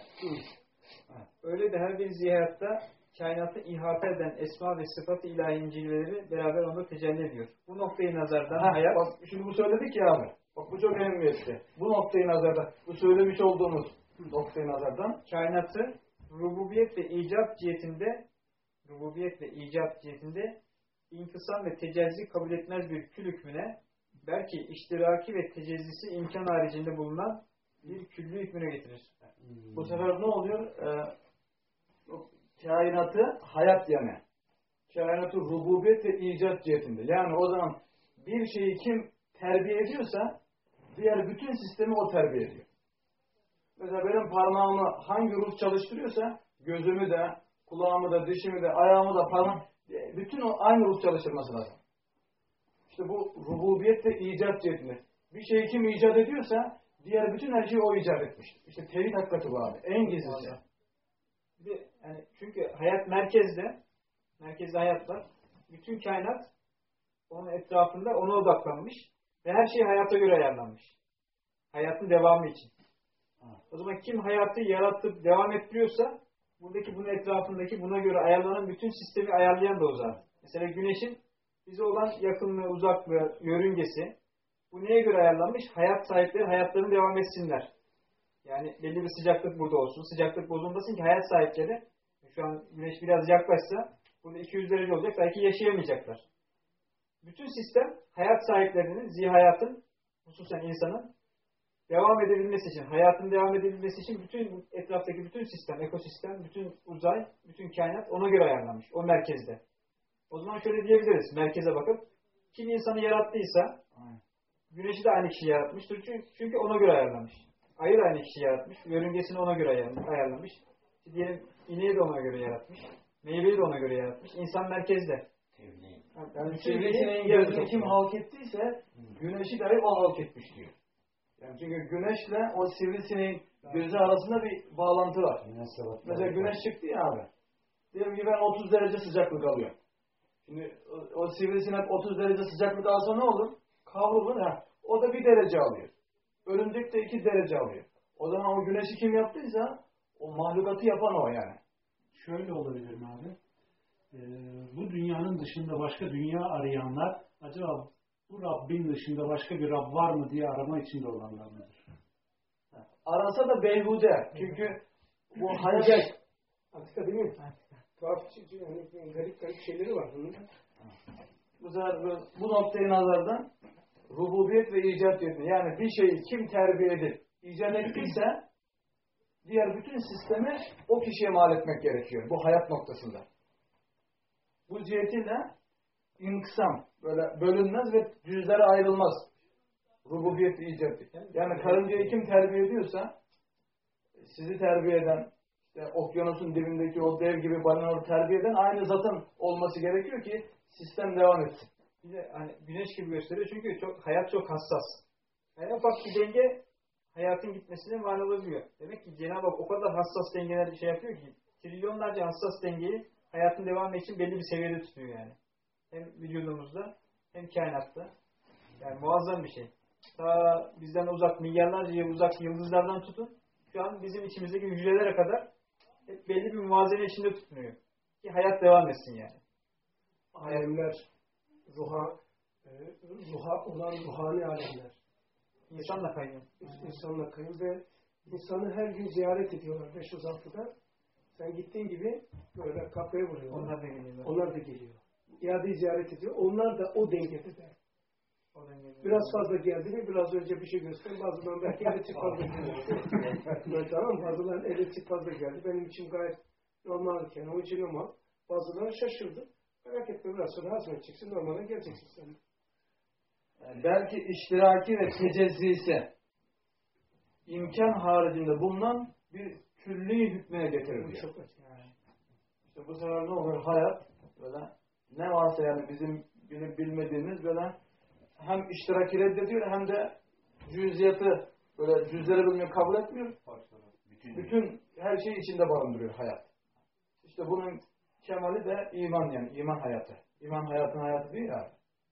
Öyle de her bir ziyarette kainatı ihata eden esma ve sıfat-ı ilahi cilveleri beraber onda tecelli ediyor. Bu noktayı nazardan Ha, hayat... Bak şimdi bu söyledik ya abi. Bak bu çok önemli. Bu noktayı nazardan, bu söylemiş olduğumuz noktayı nazardan kainatı rububiyet ve icap cihetinde rububiyet ve icap cihetinde inkısam ve tecelli kabul etmez bir kül hükmüne belki iştiraki ve tecezzisi imkan haricinde bulunan bir külli hükmüne getirir. Bu sefer ne oluyor? Ee, kainatı hayat yani. Kainatı rububiyet ve icat cihetinde. Yani o zaman bir şeyi kim terbiye ediyorsa diğer bütün sistemi o terbiye ediyor. Mesela benim parmağımı hangi ruh çalıştırıyorsa gözümü de, kulağımı da, dişimi de, ayağımı da, parmağımı bütün o aynı ruh çalıştırması lazım. İşte bu rububiyet ve icat cihetinde. Bir şeyi kim icat ediyorsa diğer bütün her şeyi o icat etmiştir. İşte tevhid hakikati bu abi. En gizlisi. Bir de yani çünkü hayat merkezde, merkezde hayat var. Bütün kainat onun etrafında ona odaklanmış ve her şey hayata göre ayarlanmış. Hayatın devamı için. O zaman kim hayatı yaratıp devam ettiriyorsa buradaki bunun etrafındaki buna göre ayarlanan bütün sistemi ayarlayan da o zaten. Mesela güneşin bize olan yakınlığı, uzaklığı, yörüngesi bu neye göre ayarlanmış? Hayat sahipleri hayatlarını devam etsinler. Yani belli bir sıcaklık burada olsun. Sıcaklık bozulmasın ki hayat sahipleri şu an güneş biraz yaklaşsa burada iki yüz derece olacak. Belki yaşayamayacaklar. Bütün sistem hayat sahiplerinin, zihayatın, hususen insanın devam edebilmesi için, hayatın devam edebilmesi için bütün etraftaki bütün sistem, ekosistem, bütün uzay, bütün kainat ona göre ayarlanmış. O merkezde. O zaman şöyle diyebiliriz. Merkeze bakıp kim insanı yarattıysa güneşi de aynı kişi yaratmıştır. Çünkü, çünkü ona göre ayarlamış. Ayı da aynı kişi yaratmış. Yörüngesini ona göre ayarlamış. Diyelim ineği de ona göre yaratmış. Meyveyi de ona göre yaratmış. İnsan merkezde. Yani çevresinin gözünü kim halk ettiyse güneşi dahi o halk etmiş diyor. Yani çünkü güneşle o sivrisineğin gözü arasında bir bağlantı var. Mesela güneş çıktı ya abi. Diyelim ki ben otuz derece sıcaklık alıyorum. Şimdi o, o sivrisinek otuz derece sıcaklık alsa ne olur? Kavrulur ha. O da bir derece alıyor. Örümcek de iki derece alıyor. O zaman o güneşi kim yaptıysa o mahlukatı yapan o yani. Şöyle olabilir mi abi? Ee, bu dünyanın dışında başka dünya arayanlar acaba bu Rabbin dışında başka bir Rab var mı diye arama içinde olanlar mıdır? Arasa da beyhude. Çünkü bu hayat... Antika değil mi? Tuhaf, yani garip garip şeyleri var bunun. Bu, sefer bu noktayı nazardan rububiyet ve icat ediyor. Yani bir şeyi kim terbiye edip icat ettiyse diğer bütün sistemi o kişiye mal etmek gerekiyor. Bu hayat noktasında. Bu cihetiyle inkısam, böyle bölünmez ve cüzlere ayrılmaz. Rububiyet ve icat. Yani karıncayı kim terbiye ediyorsa sizi terbiye eden, işte okyanusun dibindeki o dev gibi balinaları terbiye eden aynı zatın olması gerekiyor ki sistem devam etsin. Bir de hani güneş gibi gösteriyor çünkü çok, hayat çok hassas. Yani ufak bir denge hayatın gitmesine mal olabiliyor. Demek ki Cenab-ı Hak o kadar hassas dengeler şey yapıyor ki trilyonlarca hassas dengeyi hayatın devamı için belli bir seviyede tutuyor yani. Hem vücudumuzda hem kainatta. Yani muazzam bir şey. Ta bizden uzak, milyarlarca yıl uzak yıldızlardan tutun. Şu an bizim içimizdeki hücrelere kadar hep belli bir muvazene içinde tutunuyor. Ki hayat devam etsin yani. Alemler, ruha, e, ruha olan ruhani alemler. İnsanla kaynıyor. İnsanla kayın ve insanı her gün ziyaret ediyorlar beş yüz altıda. Sen gittiğin gibi böyle kapıya vuruyorlar. Onlar da geliyorlar. Onlar da geliyor. İadeyi ziyaret ediyor. Onlar da o dengede de. Biraz fazla geldi mi biraz önce bir şey göstereyim. Bazılarının belki elektrik fazla geldi. Tamam, bazılarının elektrik fazla geldi. Benim için gayet normalken o için normal. Bazıları şaşırdı. Merak etme, biraz sonra hazmedeceksin. Normale geleceksin sen. Yani belki iştiraki ve tecezzisi imkan haricinde bulunan bir külli hükmüne getirir. Bu çok açık. İşte bu sefer ne olur? Hayat böyle ne varsa yani bizim bilmediğimiz böyle hem iştiraki reddediyor hem de cüziyatı böyle cüzleri bilmiyor, kabul etmiyor. Bütün, bütün her şeyi içinde barındırıyor hayat. İşte bunun kemali de iman yani iman hayatı. İman hayatın hayatı değil ya.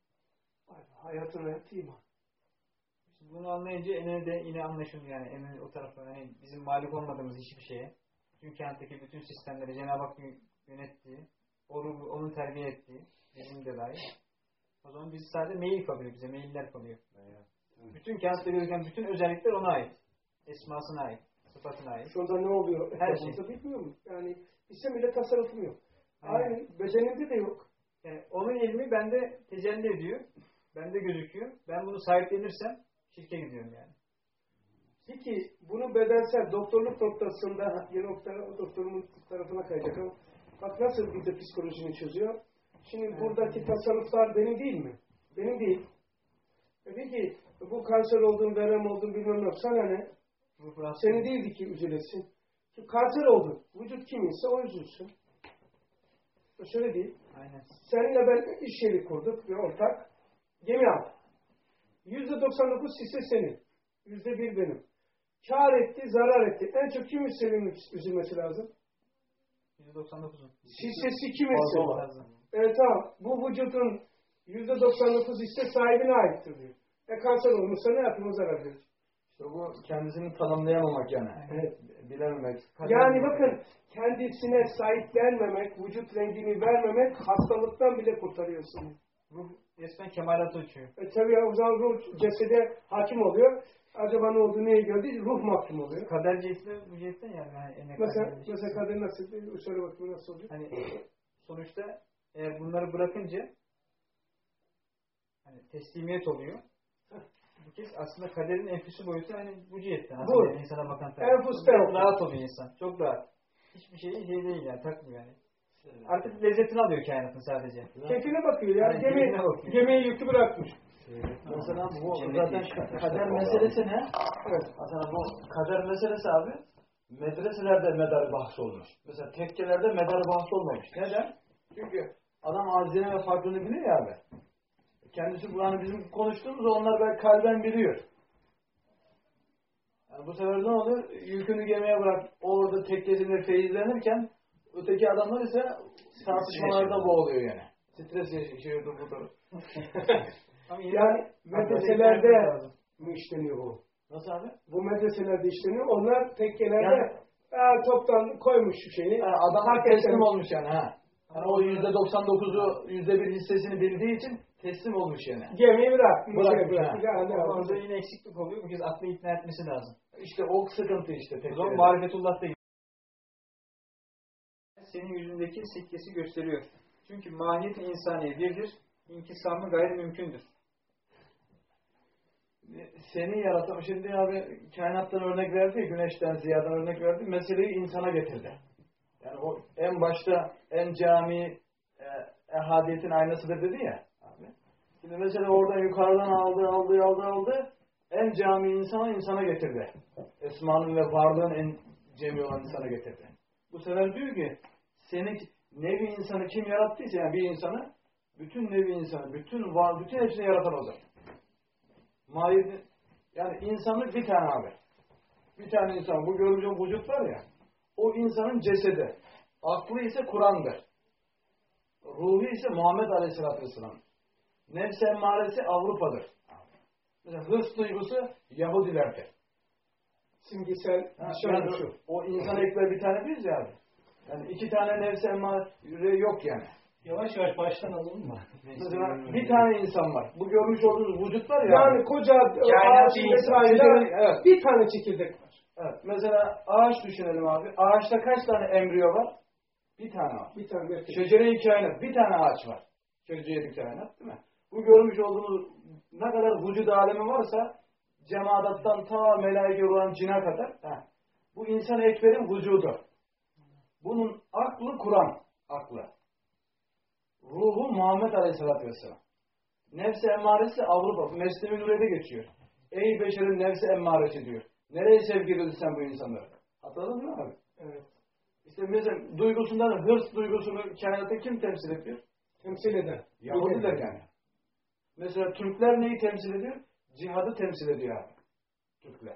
Hayatın hayatı iman. İşte bunu anlayınca en de yine anlaşılıyor yani en o tarafta yani bizim malik olmadığımız hiçbir şeye, bütün kentteki bütün sistemleri Cenab-ı Hak yönettiği, onu, onun terbiye ettiği, bizim de dahil. O zaman biz sadece meyil kalıyor, bize meyiller kalıyor. Evet. Bütün kentte gözüken bütün özellikler ona ait. Esmasına ait, sıfatına ait. Şu anda ne oluyor? Her şey. Bilmiyor mu? Yani İslam ile tasarrufum yok. Aynı bedeninde de yok. Yani onun ilmi bende tecelli ediyor. Bende gözüküyor. Ben bunu sahiplenirsem şirke gidiyorum yani. Peki bunu bedensel doktorluk noktasında bir nokta o doktorumun tarafına kayacak ama bak nasıl bir de psikolojini çözüyor. Şimdi buradaki tasarruflar benim değil mi? Benim değil. E peki bu kanser oldun, verem oldun bilmem ne sana ne? Seni değildi ki üzülesin. Şu kanser oldun. Vücut kiminse o üzülsün. O şöyle değil. Aynen. Seninle ben iş yeri kurduk bir ortak. Gemi aldık. yüzde doksan dokuz hisse senin. Yüzde bir benim. Kâr etti, zarar etti. En çok kim hissenin üzülmesi lazım? yüzde doksan dokuzun. Hissesi kim hisse? Evet tamam. Bu vücudun yüzde doksan dokuz hisse sahibine aittir diyor. E kanser olmuşsa ne yapayım o zarar verir. İşte bu kendisini tanımlayamamak yani. Evet. Bilememek. Yani bakın kendisine sahiplenmemek, vücut rengini vermemek hastalıktan bile kurtarıyorsun. Ruh resmen kemalat uçuyor. E tabi ya o zaman ruh cesede hakim oluyor. Acaba ne oldu, neye gördü? Ruh mahkum oluyor. Kader ciheti de bu cihetten yani. yani mesela mesela kader nasıl? Söyle bakayım nasıl oluyor? Hani sonuçta eğer bunları bırakınca hani teslimiyet oluyor. Bu kez aslında kaderin enfüsü boyutu hani bu cihetten. Aslında yani insana bakan tarafı. Enfüsten rahat oluyor insan. Çok rahat. Hiçbir şey şey değil yani. Takmıyor yani. Artık lezzetini alıyor kainatın sadece. Keyfine bakıyor ya. Yani Gemi, gemiye yükü bırakmış. Mesela bu zaten kader meselesi ne? Evet. Mesela bu kader meselesi abi medreselerde medar bahsi olmuş. Mesela tekkelerde medar bahsi olmamış. Neden? Çünkü adam azine ve farklılığını biliyor ya abi. Kendisi bu hani bizim konuştuğumuz onlar belki kalben biliyor. Yani bu sefer ne olur? Yükünü gemiye bırak. O orada tekkesinde feyizlenirken öteki adamlar ise tartışmalarda boğuluyor yani. Stres yaşıyordur budur. Yani medreselerde mi işleniyor bu? Nasıl abi? Bu medreselerde işleniyor. Onlar tekkelerde Yani, aa, toptan koymuş şu şeyi. Yani adam teslim olmuş yani ha. Yani o yüzde doksan dokuzu yüzde bir hissesini bildiği için teslim olmuş yani. Gemiyi bırak. Bırak. bırak. Ama orada yine eksiklik oluyor. Bu kez aklı ikna etmesi lazım. İşte o sıkıntı işte. O zaman marifetullah değil. Senin yüzündeki sikkesi gösteriyor. Çünkü mahiyet-i insaniye birdir. İnkisamı gayri mümkündür. Seni yaratan, şimdi abi kainattan örnek verdi, güneşten, ziyadan örnek verdi, meseleyi insana getirdi. Yani o en başta en cami e, ehadiyetin aynasıdır dedi ya abi. Şimdi mesela oradan yukarıdan aldı, aldı, aldı, aldı. En cami insana insana getirdi. Esmanın ve varlığın en cemi olan insana getirdi. Bu sefer diyor ki seni nevi insanı kim yarattıysa yani bir insanı bütün nevi insanı, bütün var, bütün hepsini yaratan odur. Mahiyeti, yani insanlık bir tane abi. Bir tane insan. Bu gördüğüm vücut var ya, o insanın cesedi. Aklı ise Kur'an'dır. Ruhu ise Muhammed Aleyhisselatü Vesselam. Nefs-i emmaresi Avrupa'dır. Mesela hırs duygusu Yahudilerdir. Simgesel yani şu. O insan ekler bir tane biz ya abi. Yani iki tane nefs-i emmare yok yani. Yavaş yavaş baştan alalım mı? Mesela bir tane insan var. Bu görmüş olduğunuz vücut var ya. Yani abi. koca Kainat ağacın detayında evet. bir tane çekirdek var. Evet. Mesela ağaç düşünelim abi. Ağaçta kaç tane embriyo var? Bir tane var. Bir tane var. Şecere-i kainat. Bir tane ağaç var. Şecere-i kainat değil mi? Bu görmüş olduğumuz ne kadar vücut alemi varsa cemaattan ta melaike olan cina kadar he, bu insan ekberin vücudu. Bunun aklı Kur'an. Aklı. Ruhu Muhammed Aleyhisselatü Vesselam. Nefs-i emmaresi Avrupa. Mesnevi Nuri'de geçiyor. Ey beşerin nefs-i emmaresi diyor. Nereye sevk ediyorsun sen bu insanları? Hatırladın mı abi? Evet. İşte mesela duygusundan hırs duygusunu kainatta kim temsil ediyor? Temsil eden. Yahudiler yani. Mesela Türkler neyi temsil ediyor? Cihadı temsil ediyor abi. Türkler.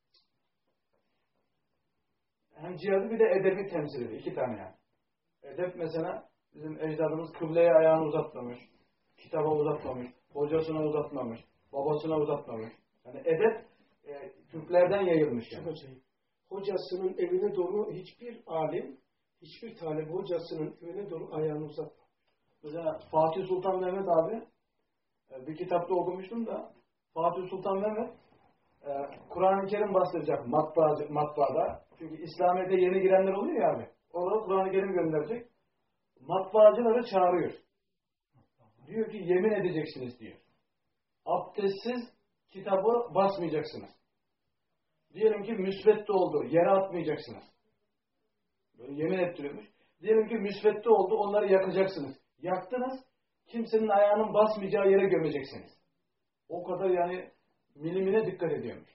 Hem cihadı bir de edebi temsil ediyor. İki tane yani. Edep mesela bizim ecdadımız kıbleye ayağını uzatmamış. Kitaba uzatmamış. Hocasına uzatmamış. Babasına uzatmamış. Yani edep e, Türklerden yayılmış yani. Hocasının evine doğru hiçbir alim, hiçbir talep hocasının evine doğru ayağını uzatmamış. Mesela Fatih Sultan Mehmet abi bir kitapta okumuştum da Fatih Sultan Mehmet Kur'an-ı Kerim bastıracak matbaacı, matbaada. Çünkü İslamiyet'e yeni girenler oluyor ya abi. Orada Kur'an-ı Kerim gönderecek. Matbaacıları çağırıyor. Diyor ki yemin edeceksiniz diyor. abdestsiz kitabı basmayacaksınız. Diyelim ki müsvedde oldu, yere atmayacaksınız. Böyle yemin ettiriyormuş. Diyelim ki müsvedde oldu, onları yakacaksınız. Yaktınız, kimsenin ayağının basmayacağı yere gömeceksiniz. O kadar yani milimine dikkat ediyormuş.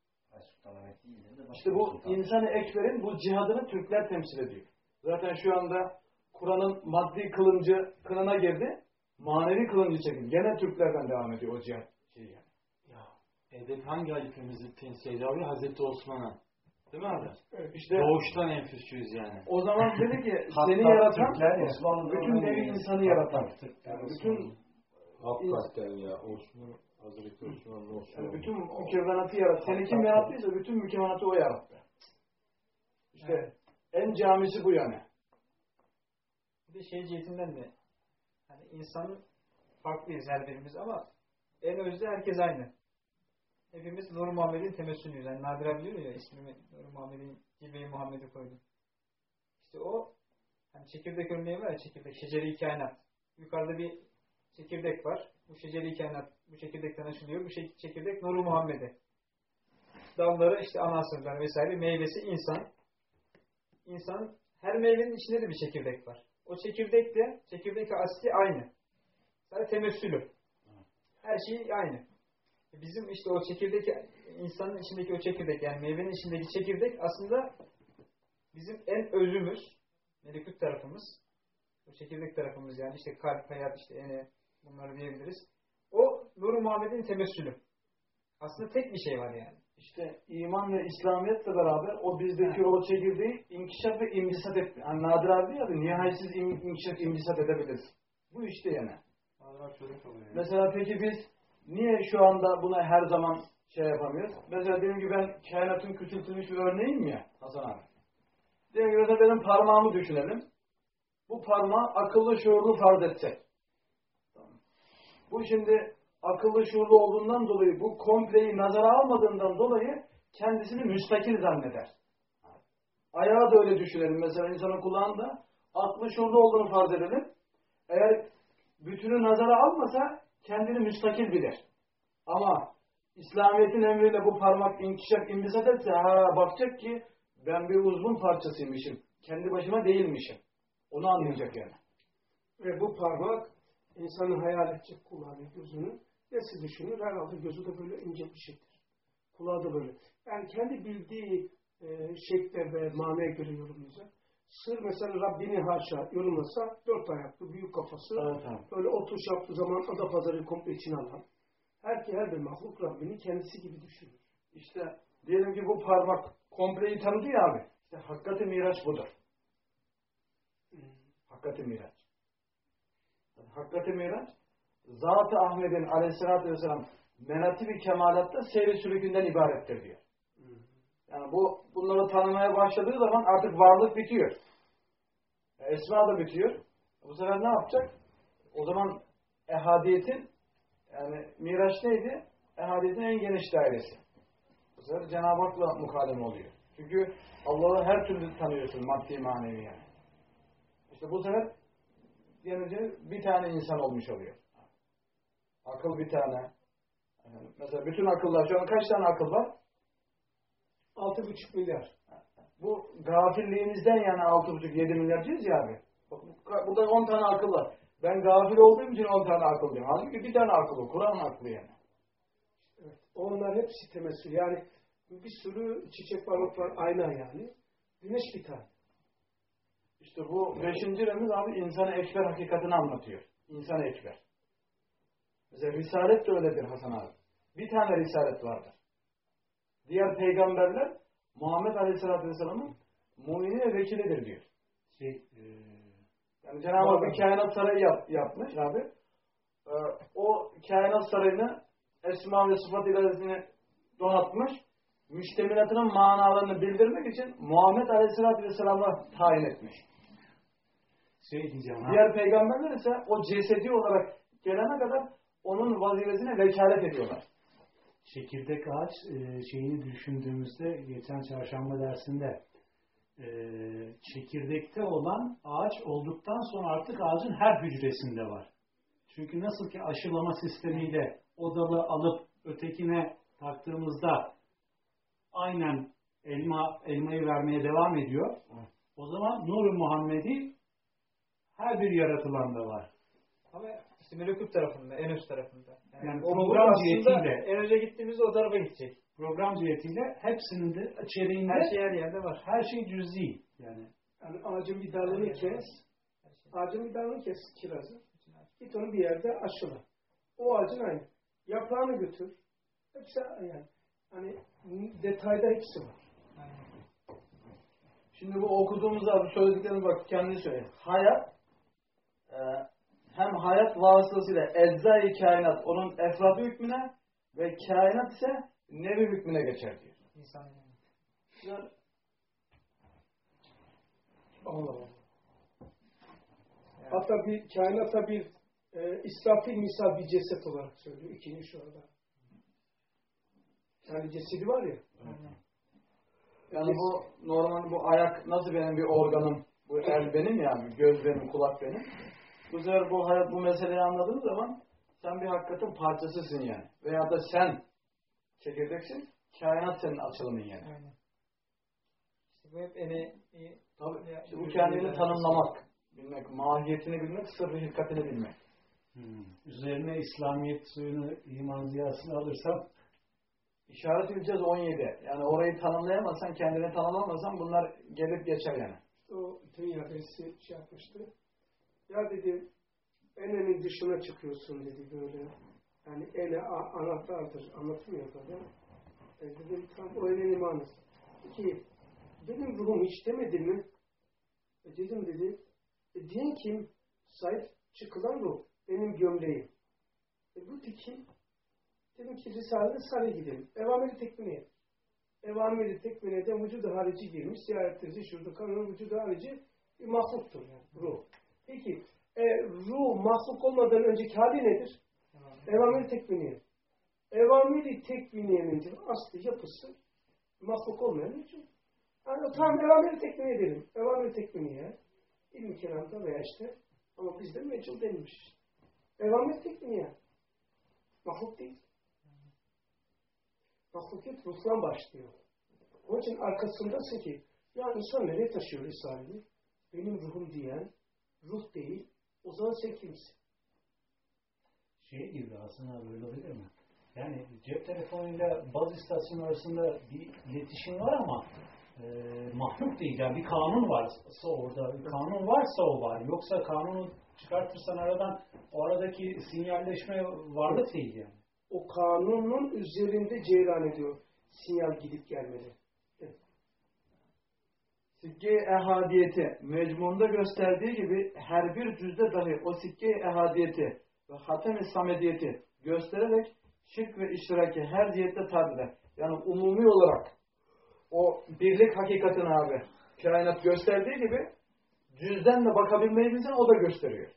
İşte bu insan-ı ekberin bu cihadını Türkler temsil ediyor. Zaten şu anda Kur'an'ın maddi kılıncı kınına girdi, manevi kılıncı çekildi. Gene Türklerden devam ediyor o cihad şeyi yani. Ya, hedef hangi halifemizi temsil ediyor? Hazreti Osman'a. Değil mi abi? Evet. İşte doğuştan enfüsçüyüz yani. O zaman dedi ki Hatta seni yaratan, Türkler ya. bütün devi insanı yaratan. Yani bütün Hakikaten ya Osman, Hazreti Osman'ın Osman. yani bütün mükemmelatı yarattı. Seni kim yarattıysa bütün mükemmelatı o yarattı. İşte evet. En camisi bu yani. Bir de şey cihetinden de hani insanın farklıyız her birimiz ama en özde herkes aynı. Hepimiz Nur Muhammed'in temessülüyüz. Yani Nadir abi diyor ya ismimi Nur Muhammed'in Cilve-i Muhammed'i koydum. İşte o hani çekirdek örneği var ya çekirdek, şeceri-i kainat. Yukarıda bir çekirdek var. Bu şeceri-i kainat bu çekirdekten açılıyor. Bu çekirdek Nur Muhammed'i. Dalları işte anasırlar vesaire. Meyvesi insan. İnsan her meyvenin içinde de bir çekirdek var. O çekirdekle çekirdek asli aynı. Sadece temessülü. Her şey aynı. Bizim işte o çekirdek, insanın içindeki o çekirdek yani meyvenin içindeki çekirdek aslında bizim en özümüz, melekut tarafımız, o çekirdek tarafımız yani işte kalp, hayat, işte ene bunları diyebiliriz. O Nur-u Muhammed'in temessülü. Aslında tek bir şey var yani. İşte iman ve İslamiyetle beraber o bizdeki o çekirdeği inkişaf ve imdisat etti. Yani Nadir abi ya da nihayetsiz inkişaf, imdisat edebiliriz. Bu işte yani. Mesela peki biz niye şu anda buna her zaman şey yapamıyoruz? Mesela diyelim ki ben kainatın küçültülmüş bir örneğim ya Hasan abi. Diyelim ki mesela benim parmağımı düşünelim. Bu parmağı akıllı şuurlu farz etsek. Bu şimdi akıllı şuurlu olduğundan dolayı bu kompleyi nazara almadığından dolayı kendisini müstakil zanneder. Ayağı da öyle düşünelim. Mesela insanın kulağında aklı şuurlu olduğunu farz edelim. Eğer bütünü nazara almasa kendini müstakil bilir. Ama İslamiyet'in emriyle bu parmak inkişaf, imbisat etse ha bakacak ki ben bir uzvun parçasıymışım. Kendi başıma değilmişim. Onu anlayacak yani. Ve bu parmak insanın hayal edecek kulağını, gözünü nesi düşünür? Herhalde gözü de böyle ince bir şeydir. Kulağı da böyle. Yani kendi bildiği e, şekle ve manaya göre yorumlayacak. Sır mesela Rabbini haşa yorumlasa dört ayaklı, büyük kafası. Evet, evet. Böyle oturuş yaptığı zaman Adapazarı'yı komple içine alan. Her ki her bir mahluk Rabbini kendisi gibi düşünür. İşte diyelim ki bu parmak kompleyi tanıdı ya abi. İşte Hakkati Miraç budur. Hmm. Hakkati Miraç. Hakkati Miraç Zat-ı Ahmet'in aleyhissalatü vesselam menatibi kemalatta seyri sülükünden ibarettir diyor. Hmm. Yani bu bunları tanımaya başladığı zaman artık varlık bitiyor. Esma da bitiyor. Bu sefer ne yapacak? O zaman ehadiyetin yani Miraç neydi? Ehadiyetin en geniş dairesi. Bu sefer Cenab-ı Hak'la mukaleme oluyor. Çünkü Allah'ı her türlü tanıyorsun maddi manevi yani. İşte bu sefer gelince bir tane insan olmuş oluyor. Akıl bir tane. Yani mesela bütün akıllar, şu an kaç tane akıl var? Altı buçuk milyar. Bu gafilliğimizden yani altı buçuk yedi milyarcıyız ya abi. Burada on tane akıl var. Ben gafil olduğum için on tane akıl diyorum. Halbuki bir tane akıl o. Kur'an aklı yani. Evet. Onlar hepsi temessül. Yani bir sürü çiçek varlık var. Ayna yani. Güneş bir tane. İşte bu beşinci remiz abi insan-ı ekber hakikatini anlatıyor. İnsan-ı ekber. Mesela Risalet de öyledir Hasan abi. Bir tane Risalet vardır. Diğer peygamberler Muhammed Aleyhisselatü Vesselam'ın muini ve vekilidir diyor. Şey, e, yani Cenab-ı Hak bir kainat sarayı yap, yapmış abi. Ee, o kainat sarayını esma ve sıfat iradesini donatmış. Müştemilatının manalarını bildirmek için Muhammed Aleyhisselatü Vesselam'ı tayin etmiş. Şey diyeceğim. Diğer peygamberler ise o cesedi olarak gelene kadar onun vazifesine vekalet ediyorlar. Çekirdek ağaç e, şeyini düşündüğümüzde geçen çarşamba dersinde e, çekirdekte olan ağaç olduktan sonra artık ağacın her hücresinde var. Çünkü nasıl ki aşılama sistemiyle o dalı alıp ötekine taktığımızda aynen elma elmayı vermeye devam ediyor. O zaman Nur-u Muhammedi her bir yaratılanda var. Ama işte melekut tarafında, en üst tarafında. Yani, Yani o program aslında cihetiyle en önce gittiğimizde o tarafa gidecek. program cihetiyle hepsinin de içeriğinde Her şey her yerde var. her şey cüz'i. Yani Yani ağacın bir dalını kes, ağacın bir dalını kes kirazı. Git onu bir yerde aşıla. O ağacın aynı. Yaprağını götür. Hepsi yani. Hani detayda hepsi var. Şimdi bu okuduğumuz abi söylediklerine bak kendini söyle. Hayat e, hem hayat vasıtasıyla eczai kainat onun efradı hükmüne ve kainat ise nevi hükmüne geçer diyor. İnsan yani. Yani, Allah Allah. Hatta bir kainata bir e, İsrafil misal bir ceset olarak söylüyor ikinci şu anda. Yani cesedi var ya. yani bu normal bu ayak nasıl benim bir organım, bu el benim yani, göz benim, kulak benim. Bu sefer bu hayat bu meseleyi anladığın zaman sen bir hakikatin parçasısın yani. Veya da sen çekirdeksin, kainat senin açılımın yani. Aynen. İşte bu hep eni, iyi, Tabii. ya, İşte bu kendini tanımlamak, bilmek, mahiyetini bilmek, sırrı hilkatini bilmek. hmm, üzerine İslamiyet suyunu, iman ziyasını alırsam İşaret edeceğiz on yedi. Yani orayı tanımlayamazsan, kendini tanımlamazsan bunlar gelip geçer yani. O dünya birisi şey yapmıştı. Ya dedi enenin dışına çıkıyorsun dedi böyle. Yani ene anahtardır. Anlatmıyor tabii. E dedim tam o enenin imanız. Peki benim ruhum hiç demedi mi? E dedim dedi. E diyen kim? Sahip çıkılan ruh. Benim gömleğim. E bu kim? Dedim ki Risale-i Salih gidelim. Evameli tekmine. Evameli tekminede vücudu harici girmiş. Ziyaretlerinizi şurada kanunun vücudu harici bir mahluktur yani. Ruh. Peki e, ruh mahluk olmadan önceki hali nedir? Evameli tekmine. Evameli tekminenin aslı yapısı mahluk olmayan için. Yani tamam evameli tekmine edelim. Evameli tekmineye İlm-i Keram'da veya işte ama bizde mecul denilmiş. Evameli tekmineye. Mahluk değil. Mahlukiyet ruhdan başlıyor. Onun için arkasındasın ki ya insan nereye taşıyor Risale'yi? Benim ruhum diyen ruh değil. O zaman sen kimsin? şey gibi aslında böyle olabilir mi? Yani cep telefonuyla baz istasyonu arasında bir iletişim var ama e, mahluk değil. Yani bir kanun varsa orada, bir kanun varsa o var. Yoksa kanunu çıkartırsan aradan o aradaki sinyalleşme varlık değil yani. O kanunun üzerinde cereyan ediyor. Sinyal gidip gelmeli. Evet. Sikke-i ehadiyeti mecmuunda gösterdiği gibi her bir cüzde dahi o sikke-i ehadiyeti ve hatem-i samediyeti göstererek şirk ve iştiraki her cihette tard eder. Yani umumi olarak o birlik hakikatini abi kainat gösterdiği gibi cüzden de bakabilmeyimizden o da gösteriyor.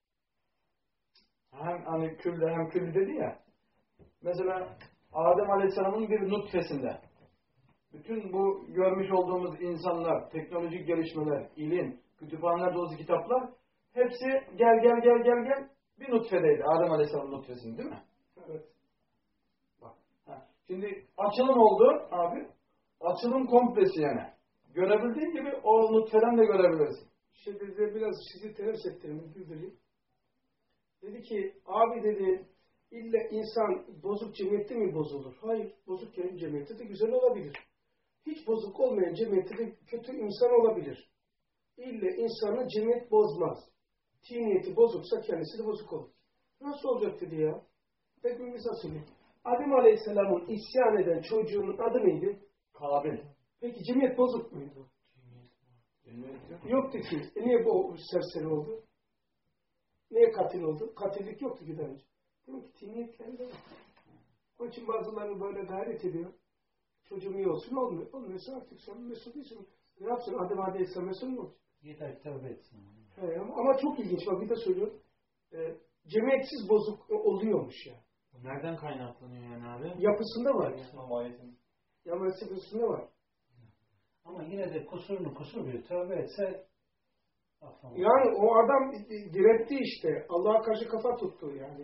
Hem hani külde hem külli dedi ya. Mesela Adem Aleyhisselam'ın bir nutfesinde bütün bu görmüş olduğumuz insanlar, teknolojik gelişmeler, ilim, kütüphaneler dolusu kitaplar hepsi gel gel gel gel gel bir nutfedeydi. Adem Aleyhisselam'ın nutfesinde değil mi? Evet. Bak. Ha. Şimdi açılım oldu abi. Açılım komplesi yani. Görebildiğin gibi o nutfeden de görebilirsin. İşte bize biraz sizi ters ettirimi bildireyim. Dedi ki abi dedi illa insan bozuk cemiyette mi bozulur? Hayır. Bozuk cemiyette de güzel olabilir. Hiç bozuk olmayan cemiyette de kötü insan olabilir. İlla insanı cemiyet bozmaz. Tiniyeti bozuksa kendisi de bozuk olur. Nasıl olacak dedi ya? Peki bir misal söyleyeyim. Adem Aleyhisselam'ın isyan eden çocuğunun adı neydi? Kabil. Peki cemiyet bozuk muydu? Yoktu ki. E niye bu serseri oldu? Niye katil oldu? Katillik yoktu ki daha önce. Demek ki tiniyetlerinde var. Onun için bazıları böyle gayret ediyor. Çocuğum iyi olsun olmuyor. Olmuyorsa artık sen mesul değilsin. Ne yapsın? Adem Aleyhisselam mesul mu olacak? Yeter tövbe etsin. He, ama, ama çok ilginç. Bak bir de söylüyorum. E, cemiyetsiz bozuk oluyormuş ya. Nereden kaynaklanıyor yani abi? Yapısında var yani. Hamayetin. Yapısında var. Ama yine de kusurunu kusur bir tövbe etse affamaz. Yani o adam diretti işte. Allah'a karşı kafa tuttu yani.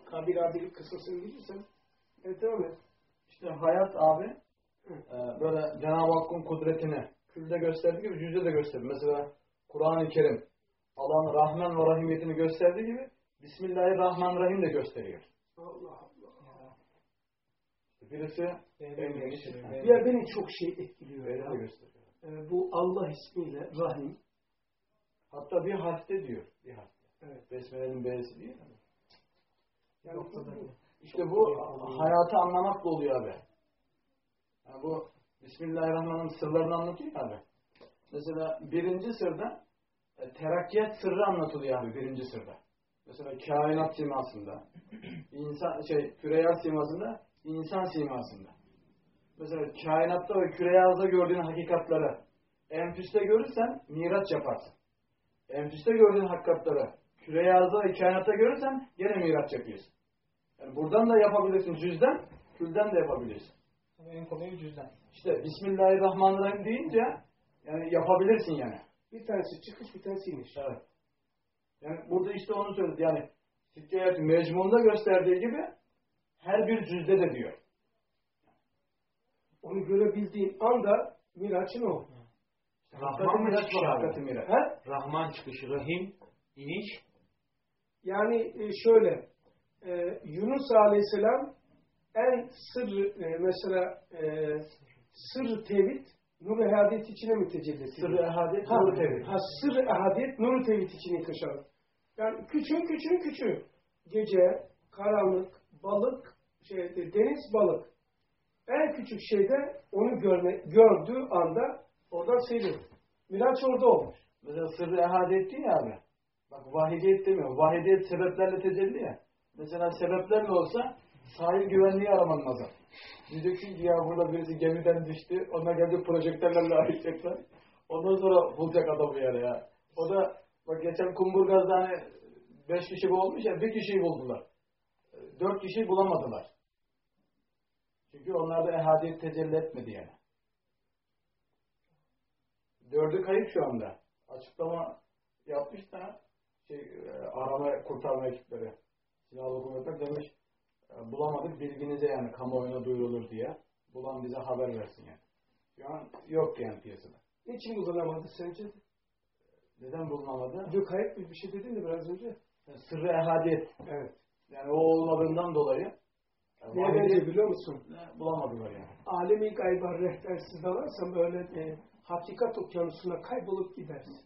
Kadir abilik kıssasını bilirsen. Evet, devam et. İşte hayat abi e, böyle Cenab-ı Hakk'ın kudretini külde gösterdiği gibi cüzde de gösterir. Mesela Kur'an-ı Kerim Allah'ın Rahman ve Rahimiyetini gösterdiği gibi Bismillahirrahmanirrahim de gösteriyor. Allah Allah. Birisi en geniş. Ya beni çok şey etkiliyor. Böyle Ya. de gösteriyor. Ee, bu Allah ismiyle Rahim. Hatta bir harfte diyor. Bir harfte. Evet. Besmele'nin B'si değil mi? Yani bu, İşte bu hayatı anlamakla oluyor abi. Yani bu Bismillahirrahmanirrahim sırlarını anlatıyor abi. Mesela birinci sırda e, terakkiyat sırrı anlatılıyor abi birinci sırda. Mesela kainat simasında, insan şey küreyar simasında, insan simasında. Mesela kainatta ve küreyarda gördüğün hakikatları enfüste görürsen miraç yaparsın. Enfüste gördüğün hakikatları küreyarda ve kainatta görürsen gene miraç yapıyorsun. Yani buradan da yapabilirsin cüzden, külden de yapabilirsin. En kolayı cüzden. İşte Bismillahirrahmanirrahim deyince yani yapabilirsin yani. bir tanesi çıkış, bir tanesi iniş. Evet. Yani burada işte onu söyledi. Yani Sikkayet Mecmun'da gösterdiği gibi her bir cüzde de diyor. Onu görebildiğin anda miraçın o. Rahman mı çıkışı abi? Hakikati miraç. He? Rahman çıkışı, Rahim, iniş. Yani e, şöyle, e, Yunus Aleyhisselam en sır, e, mesela e, sır tevhid, nur-u ehadiyet içine mi tecelli ediyor? Sır-ı ehadiyet, Ha, nur-u tevhid. ha, sır-ı ehadiyet, nur-u tevhid içine kışar. Yani küçüğün küçüğün küçüğü. Gece, karanlık, balık, şey, deniz balık. En küçük şeyde onu görme, gördüğü anda oradan seyrediyor. Miraç orada olmuş. Mesela sır-ı ehadiyet değil ya abi. Bak vahidiyet demiyor. Vahidiyet sebeplerle tecelli ya. Mesela sebeplerle olsa sahil güvenliği araman lazım. Diyeceksin ki ya burada birisi gemiden düştü. Ona gelecek projektörlerle arayacaklar. Ondan sonra bulacak adamı yani ya. O da bak geçen Kumburgaz'da hani beş kişi olmuş ya bir kişiyi buldular. Dört kişiyi bulamadılar. Çünkü onlarda ehadiyet tecelli etmedi yani. Dördü kayıp şu anda. Açıklama yapmış da şey, arama kurtarma ekipleri silahlı kuvvetler demiş bulamadık bilginize yani kamuoyuna duyurulur diye. Bulan bize haber versin yani. Şu an yok yani piyasada. Niçin bulunamadı sence? Neden bulunamadı? Yok, kayıp bir şey dedin de biraz önce. Yani sırrı ehadiyet. Evet. Yani o olmadığından dolayı yani Niye bence biliyor musun? bulamadılar yani. Alemi gayba rehbersiz dalarsan böyle e, hakikat okyanusuna kaybolup gidersin.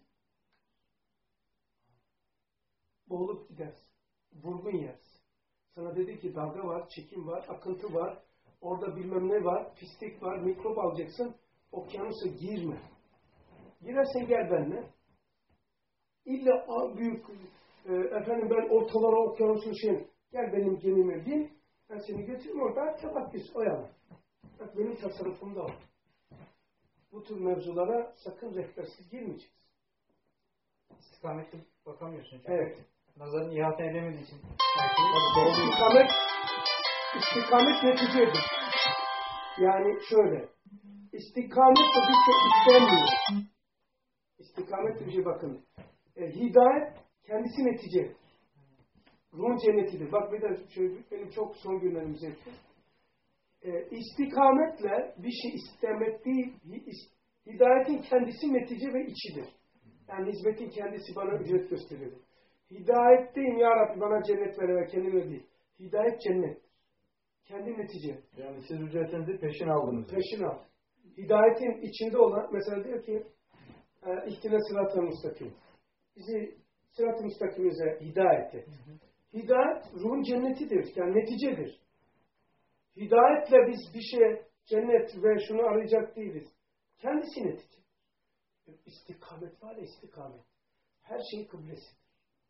Boğulup gidersin. Vurgun yersin. Sana dedi ki dalga var, çekim var, akıntı var, orada bilmem ne var, pislik var, mikrop alacaksın, okyanusa girme. Girersen gel benimle. İlla büyük, e, efendim ben ortalara okyanusun şeyim, gel benim gemime bin, ben seni götürürüm orada, tabak biz oyala. Bak benim tasarrufumda var. Bu tür mevzulara sakın rehbersiz girmeyeceksin. İstikametli bakamıyorsun. Çünkü. Evet. Nazarın ihate edemediği için. İstikamet, istikamet neticedir. Yani şöyle, istikamet de bir şey istenmiyor. İstikamet de bir şey bakın. E, hidayet kendisi netice. Ruhun cennetidir. Bak bir de şöyle, benim çok son günlerim zevkli. E, istikametle bir şey istemek değil, hidayetin kendisi netice ve içidir. Yani hizmetin kendisi bana ücret gösteriyor. Hidayetteyim ya Rabbi bana cennet ver ve kendime değil. Hidayet cennettir. Kendi netice. Yani siz ücretinizi peşin aldınız. Peşin al. Hidayetin içinde olan mesela diyor ki İhtine sırat-ı müstakim. Bizi sırat-ı müstakimize hidayet et. Hidayet ruhun cennetidir. Yani neticedir. Hidayetle biz bir şey cennet ve şunu arayacak değiliz. Kendisi netice. İstikamet var ya istikamet. Her şey kıblesi.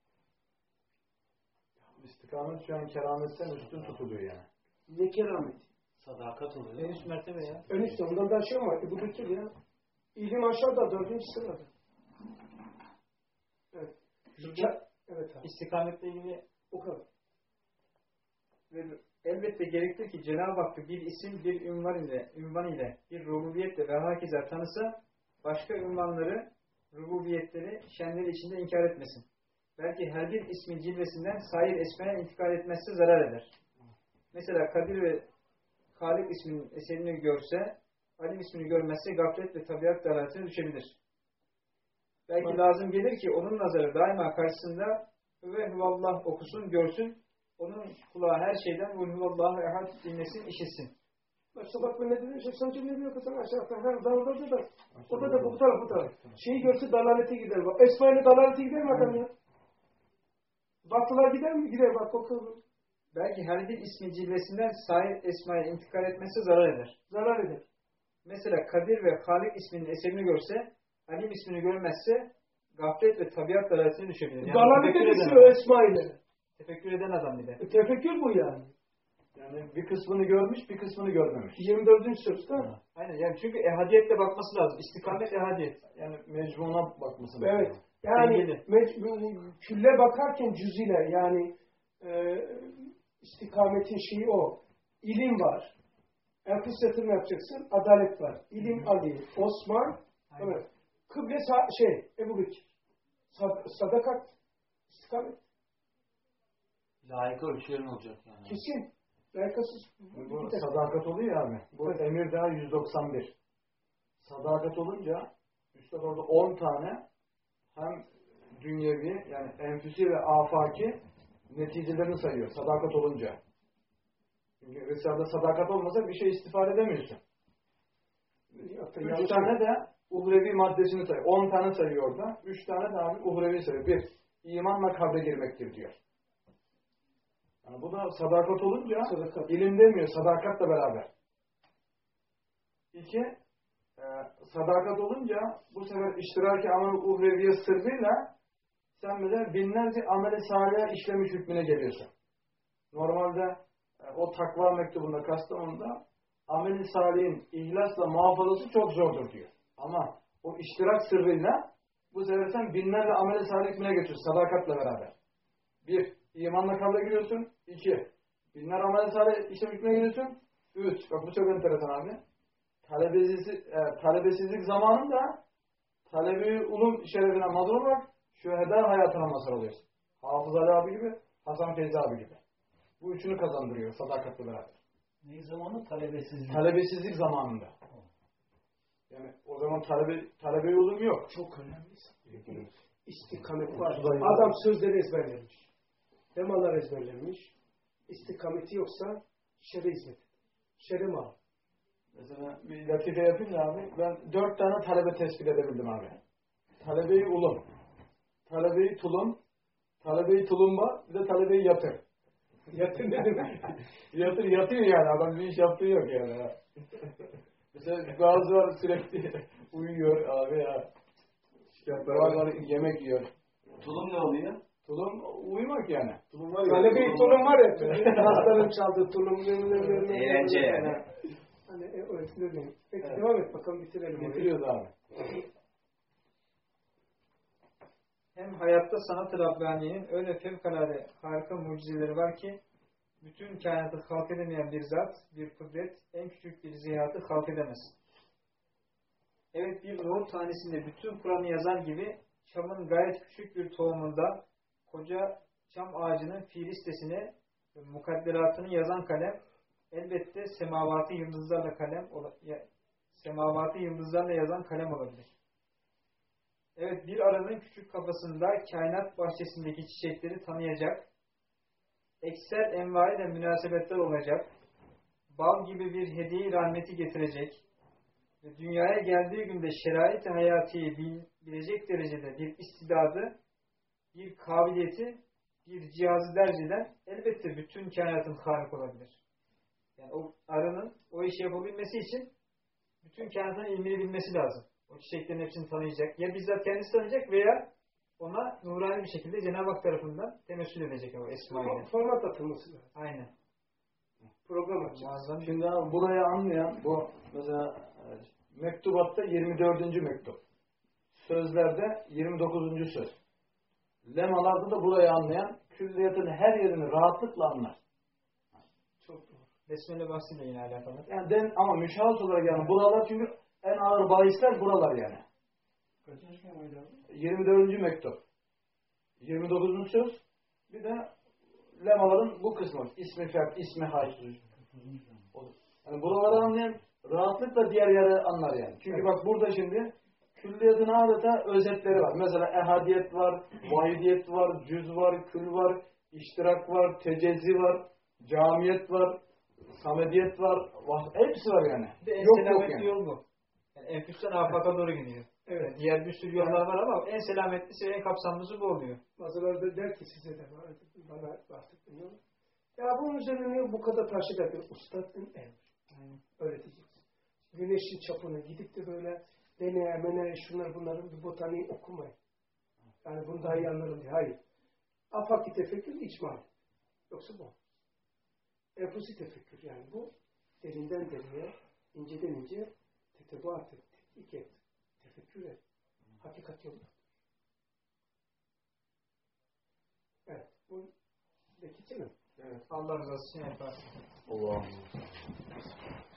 İstikamet şu an kerametten üstün tutuluyor yani. Ne kerameti? Sadakat oluyor. En üst mertebe ya. En üstte ondan daha şey var. Ebu Bekir ya. İlim aşağıda dördüncü sırada. Evet. Burada Evet abi. istikametle ilgili O kadar. ve elbette gerektir ki Cenab-ı Hakk'ı bir isim, bir ünvan ile, ünvan ile, bir rububiyetle ve hakeza tanısa, başka ünvanları, rububiyetleri, şenleri içinde inkar etmesin. Belki her bir ismin cilvesinden sair esmaya intikal etmezse zarar eder. Mesela Kadir ve Halik isminin eserini görse, Alim ismini görmezse gaflet ve tabiat dalaletine düşebilir. Belki lazım gelir ki onun nazarı daima karşısında ve huvallah okusun, görsün, onun kulağı her şeyden ve huvallahu ehad dinlesin, işitsin. Başta bak ben ne dedim, şey sanki ne diyor kızım aşağıda, her dağıldı da, orada da bu taraf bu taraf. Şeyi görse dalalete gider bak, Esma'yla dalalete gider mi adam ya? Baktılar gider mi? Gider bak bakalım. Belki her bir ismi cilvesinden sahip esmaya intikal etmesi zarar eder. Zarar eder. Mesela Kadir ve Halik isminin eserini görse, Alim ismini görmezse gaflet ve tabiat dalaletine düşebilir. Yani dalalete tefekkür eden düşüyor adam. Esma'yla. Tefekkür eden adam bir de. E, tefekkür bu yani. Yani bir kısmını görmüş, bir kısmını görmemiş. yirmi dördüncü söz değil mi? Aynen yani çünkü ehadiyetle bakması lazım. İstikamet ehadiyet. Yani mecmuna bakması lazım. Evet. Yani Dengeli. mec- külle bakarken cüzile yani e, istikametin şeyi o. İlim var. Enfus yatırım yapacaksın. Adalet var. İlim Ali, Osman, evet. Kıble sa- şey, Ebu Bekir. Sad- sadakat, istikamet. Layıka ölçülerin olacak yani. Kesin. Layıkasız. Bu sadakat oluyor ya abi. Bu emir daha yüz doksan bir. Sadakat olunca üstad orada on tane hem dünyevi yani enfüsi ve afaki neticelerini sayıyor. Sadakat olunca. Çünkü Risale'de sadakat olmasa bir şey istifade edemiyorsun. Üç tane de uhrevi maddesini sayıyor. On tane sayıyor orada. Üç tane de abi uhrevi sayıyor. Bir, imanla kabre girmektir diyor. Yani bu da sadakat olunca Sadakat. ilim demiyor, sadakatla beraber. İki, e, sadakat olunca bu sefer iştiraki amel uhreviye sırrıyla sen bile binlerce amel-i salih işlemiş hükmüne geliyorsun. Normalde e, o takva mektubunda Kastamonu'da amel-i salihin ihlasla muhafazası çok zordur diyor. Ama o iştirak sırrıyla bu sefer sen binlerce amel-i salih hükmüne geçiyorsun sadakatla beraber. Bir, imanla kabre giriyorsun. İki, binler amel-i salih işlem hükmüne giriyorsun. Üç, bak bu çok enteresan abi. Talebesizlik, e, talebesizlik zamanında talebi ulum şerefine mazhar olarak şüheda hayatına mazhar oluyorsun. Hafız Ali abi gibi, Hasan Feyzi abi gibi. Bu üçünü kazandırıyor sadakatle beraber. Ne zamanı? Talebesizlik. Talebesizlik zamanında. Yani o zaman talebe, talebe ulum yok. Çok önemli. İstikamet var. Adam sözleri ezberlemiş. Temalar ezberlemiş. İstikameti yoksa şere hizmet. Şere mal. Mesela bir latife yapayım ya abi. Ben dört tane talebe tespit edebildim abi. Talebeyi ulum, talebeyi tulum, talebeyi tulumba, bir de talebeyi yatır. Yatır ne demek? Yatır yatıyor yani adam bir iş yaptığı yok yani. Mesela bazı var sürekli uyuyor abi ya. Bazı var yemek yiyor. Tulum ne oluyor? Tulum uyumak yani. Tulum var ya. Talebeyi tulum var ya. Hastaların çaldığı tulum. Eğlence yani. Hani e, o ne diyeyim. Peki Evet. devam et bakalım bitirelim. orayı. Getiriyoruz abi. Hem hayatta sanat-ı Rabbaniye'nin öyle fevkalade harika mucizeleri var ki bütün kainatı halk edemeyen bir zat, bir kudret, en küçük bir zihatı halk edemez. Evet bir nohut tanesinde bütün Kur'an'ı yazar gibi çamın gayet küçük bir tohumunda koca çam ağacının fiil listesini ve mukadderatını yazan kalem elbette semavatı yıldızlarla kalem ola- ya- semavatı yıldızlarla yazan kalem olabilir. Evet bir arının küçük kafasında kainat bahçesindeki çiçekleri tanıyacak, ekser envaiyle münasebetler olacak, bal gibi bir hediye rahmeti getirecek ve dünyaya geldiği günde şerait-i hayatiyi bil, bilecek derecede bir istidadı, bir kabiliyeti, bir cihazı derc eden elbette bütün kainatın halik olabilir. Yani o arının o işi yapabilmesi için bütün kainatın ilmini bilmesi lazım. O çiçeklerin hepsini tanıyacak. Ya bizzat kendisi tanıyacak veya ona nurani bir şekilde Cenab-ı Hak tarafından temessül edecek o esma-ile. Format atılması lazım. Aynen. Program açacağız. Muazzam. Şimdi abi burayı anlayan bu mesela e, mektubatta yirmi dördüncü mektup. Sözlerde yirmi dokuzuncu söz. Lemalarda da burayı anlayan külliyatın her yerini rahatlıkla anlar. Çok doğru. Besmele bahsiyle yine alakalı. Yani den, ama müşahhas olarak yani buralar çünkü en ağır bahisler buralar yani. Kaçıncı mıydı abi? yirmi dördüncü mektup. yirmi dokuzuncu söz. Bir de lemaların bu kısmı. İsmi fert, ismi hal. Yani buraları anlayan rahatlıkla diğer yere anlar yani. Çünkü bak burada şimdi külliyatın adeta özetleri var. Mesela ehadiyet var, vahidiyet var, cüz var, kül var, iştirak var, tecezzi var, camiyet var, samediyet var. Hepsi var yani. Bir de en Yok yok selametli yani. yol bu. Yani enfüsten afaka doğru gidiyor. Evet. Yani diğer bir sürü yollar var ama en selametlisi ve en kapsamlısı bu oluyor. Bazıları da der ki size de var, bana artık bilmiyorum. Ya bunun üzerine bu kadar taşı da bir ustadın emri. Öğreteceksin. Güneşin çapını gidip de böyle deneye meneye şunlar bunların bir botaniği okumayın. Yani bunu daha iyi anlarım diye. Hayır. Afaki tefekkür içmal. Yoksa bu. Enfusi tefekkür yani bu derinden deriye, inceden ince tetebuat et, tetkik et, tefekkür et. Hakikat yolu. Evet. Bu geçici mi? Evet. Allah razı olsun. Yaparsın. Allah'ım.